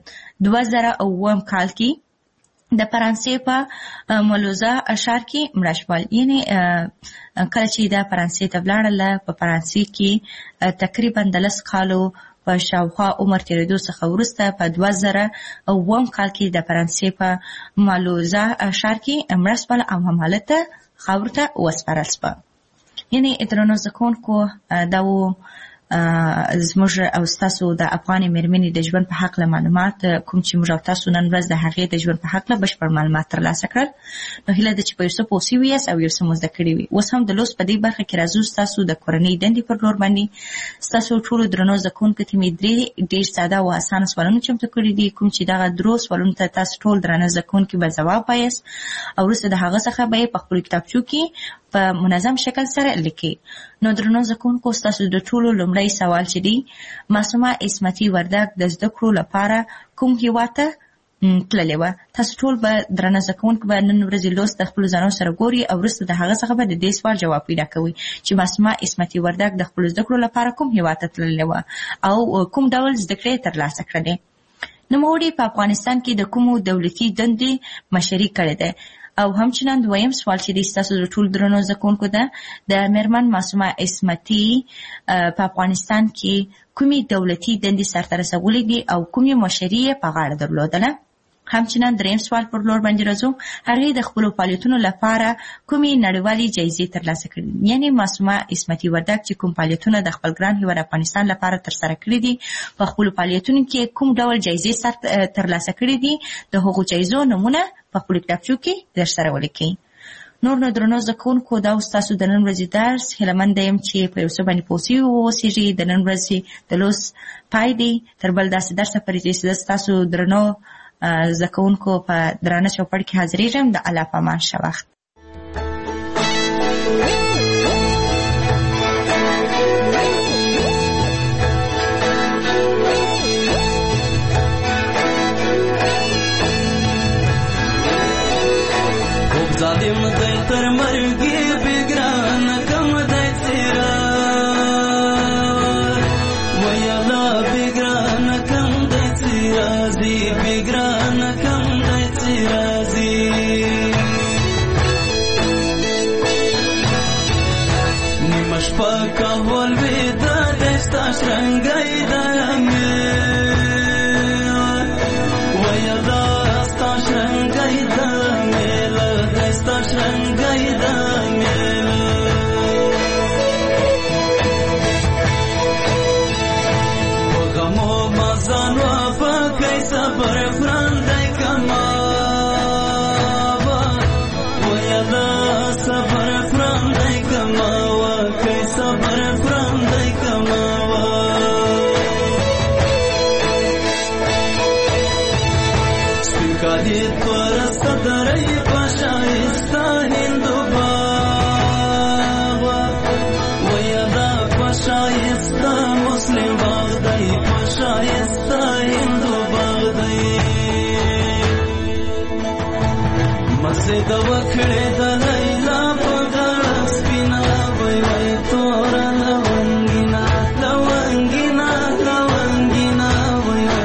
2009 کال کې د فرانسې په مولوزه ښار کې مړه شول. یعنې کله چې د فرانسې ته ولاړله، په فرانسې کې تقریبا 10 کالو په شاوخوا عمر تېرېدو څخه وروسته په 2009 کال کې د فرانسې په مولوزه ښار کې مړه شول او همالته خاورو ته وسپارل شوه. یعنې درنو زده کوونکو دا و زموږ او ستاسو د افغانې میرمنې د ژوند په هکله معلومات، کوم چې موږ او تاسو نن ورځ د هغې د ژوند په هکله بشپړ معلومات ترلاسه کړل. نو هیله ده چې په یو څه پوه سوي یاست او یو څه مو زده کړي وي. اوس هم د لوست په دې برخه کې راځو ستاسو د کورنۍ دندې پر لور باندې. ستاسو ټولو درنو زده کوونکو ته مې 3 ډېر ساده او اسانه سوالونه چمتو کړي دي، کوم چې دغه 3 سوالونو ته تاسو ټول درنه زده کوونکي به ځواب وایاست او وروسته د هغه څخه به یې په خپلو کتابچو کې په منظم شکل سره لیکي. نو درنو زده کوونکو ستاسو د ټولو لومړی سوال چې دی، معصومه عصمتي وردګ د زده کړو لپاره کوم هېواد ته تللې وه؟ تاسو ټول به درنه زده کوونکي به نن ورځې لوست د خپلو ځانونو سره ګوري او وروسته د هغه څخه به د دې سوال جواب پیدا کوئ چې معصومه عصمتي وردګ د خپلو زده کړو لپاره کوم هېواد ته تللې وه او کوم ډول زده کړې یې ترلاسه کړې. نوموړې په افغانستان کې د کومو دولتي دندې مشري کړې ده؟ او همچنان دویم سوال چې د ستاسو د ټول درنو زده کوونکو ده، د میرمن معصومه عصمتي په افغانستان کې کومې دولتي دندې سرته رسولې دي او کومې مشري یې په غاړه درلودله؟ همچنان دریم سوال پر لور باندې راځو. هغې د خپلو فعالیتونو لپاره کومې نړیوالې جایزې ترلاسه کړي؟ یعنې معصومه عصمتي وردګ چې کوم فعالیتونه د خپل ګران هېواد افغانستان لپاره ترسره کړي دي، په خپلو فعالیتونو کې کوم ډول جایزې ترلاسه کړي دي، د هغو جایزو نومونه په خپلو کتابچو کې درسره ولیکئ. نور نو درنو زده کوونکو، دا ستاسو د نن ورځې درس. هیله یم چې په یو څه باندې پوه سوي واوسېږئ. د نن ورځې د لوست پای دی. تر بل داسې درسه پورې چې زه ستاسو درنو زده کوونکو په درانه چوپړ کې حاضرېږم. د الله په امان ښه وخت. ظالم دی تر مرګي بګران کم دی تیرا ویلا بګران کم دی تیرا دی بګران کم دی تیرا دی نیمش پاکا ول ودا دستا شرنګای دامه ویلا ستا شرنګای دامه شرنګای دا مېل وګمو مازانو پکې صبر فرندای کما ویلا صبر فرندای کما وکې صبر فرندای کما سپکالي پر صدرې پشایستا هندو باغ ویدا پشایستا مسلم باغ دی پشایستا هندو باغ دی مسجد وکړه د لیلا په غاړه سپینا وای وای تور لونګینا لونګینا لونګینا وای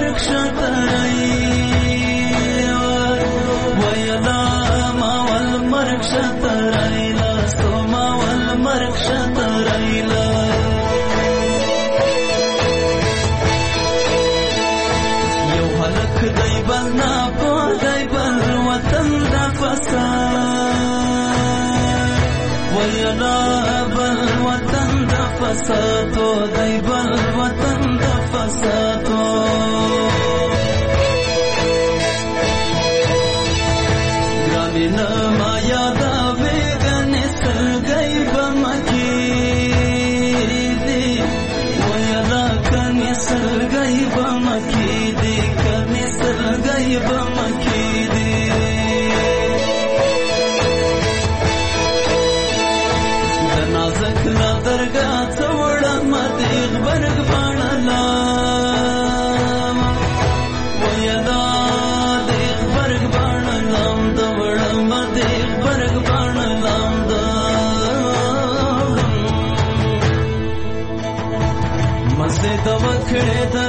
مرګ شترای ویلا ما ول مرګ شترای لاستو ما ول مرګ شترای یو هلک دی بل نه په دی بل وطن د فساد ویلا بل وطن د فساد دی بل وطن د فساد ګرانه ما یاد وګن سلګي بمکی دی ویلا کني سلګي بمکی دی کني سلګي بمکی دی نازک لا درگا څوړه مدیغ برګ باڼلا ویدا دیغ برګ باڼلام دوړه مدیغ برګ باڼلام مزه د وکړه د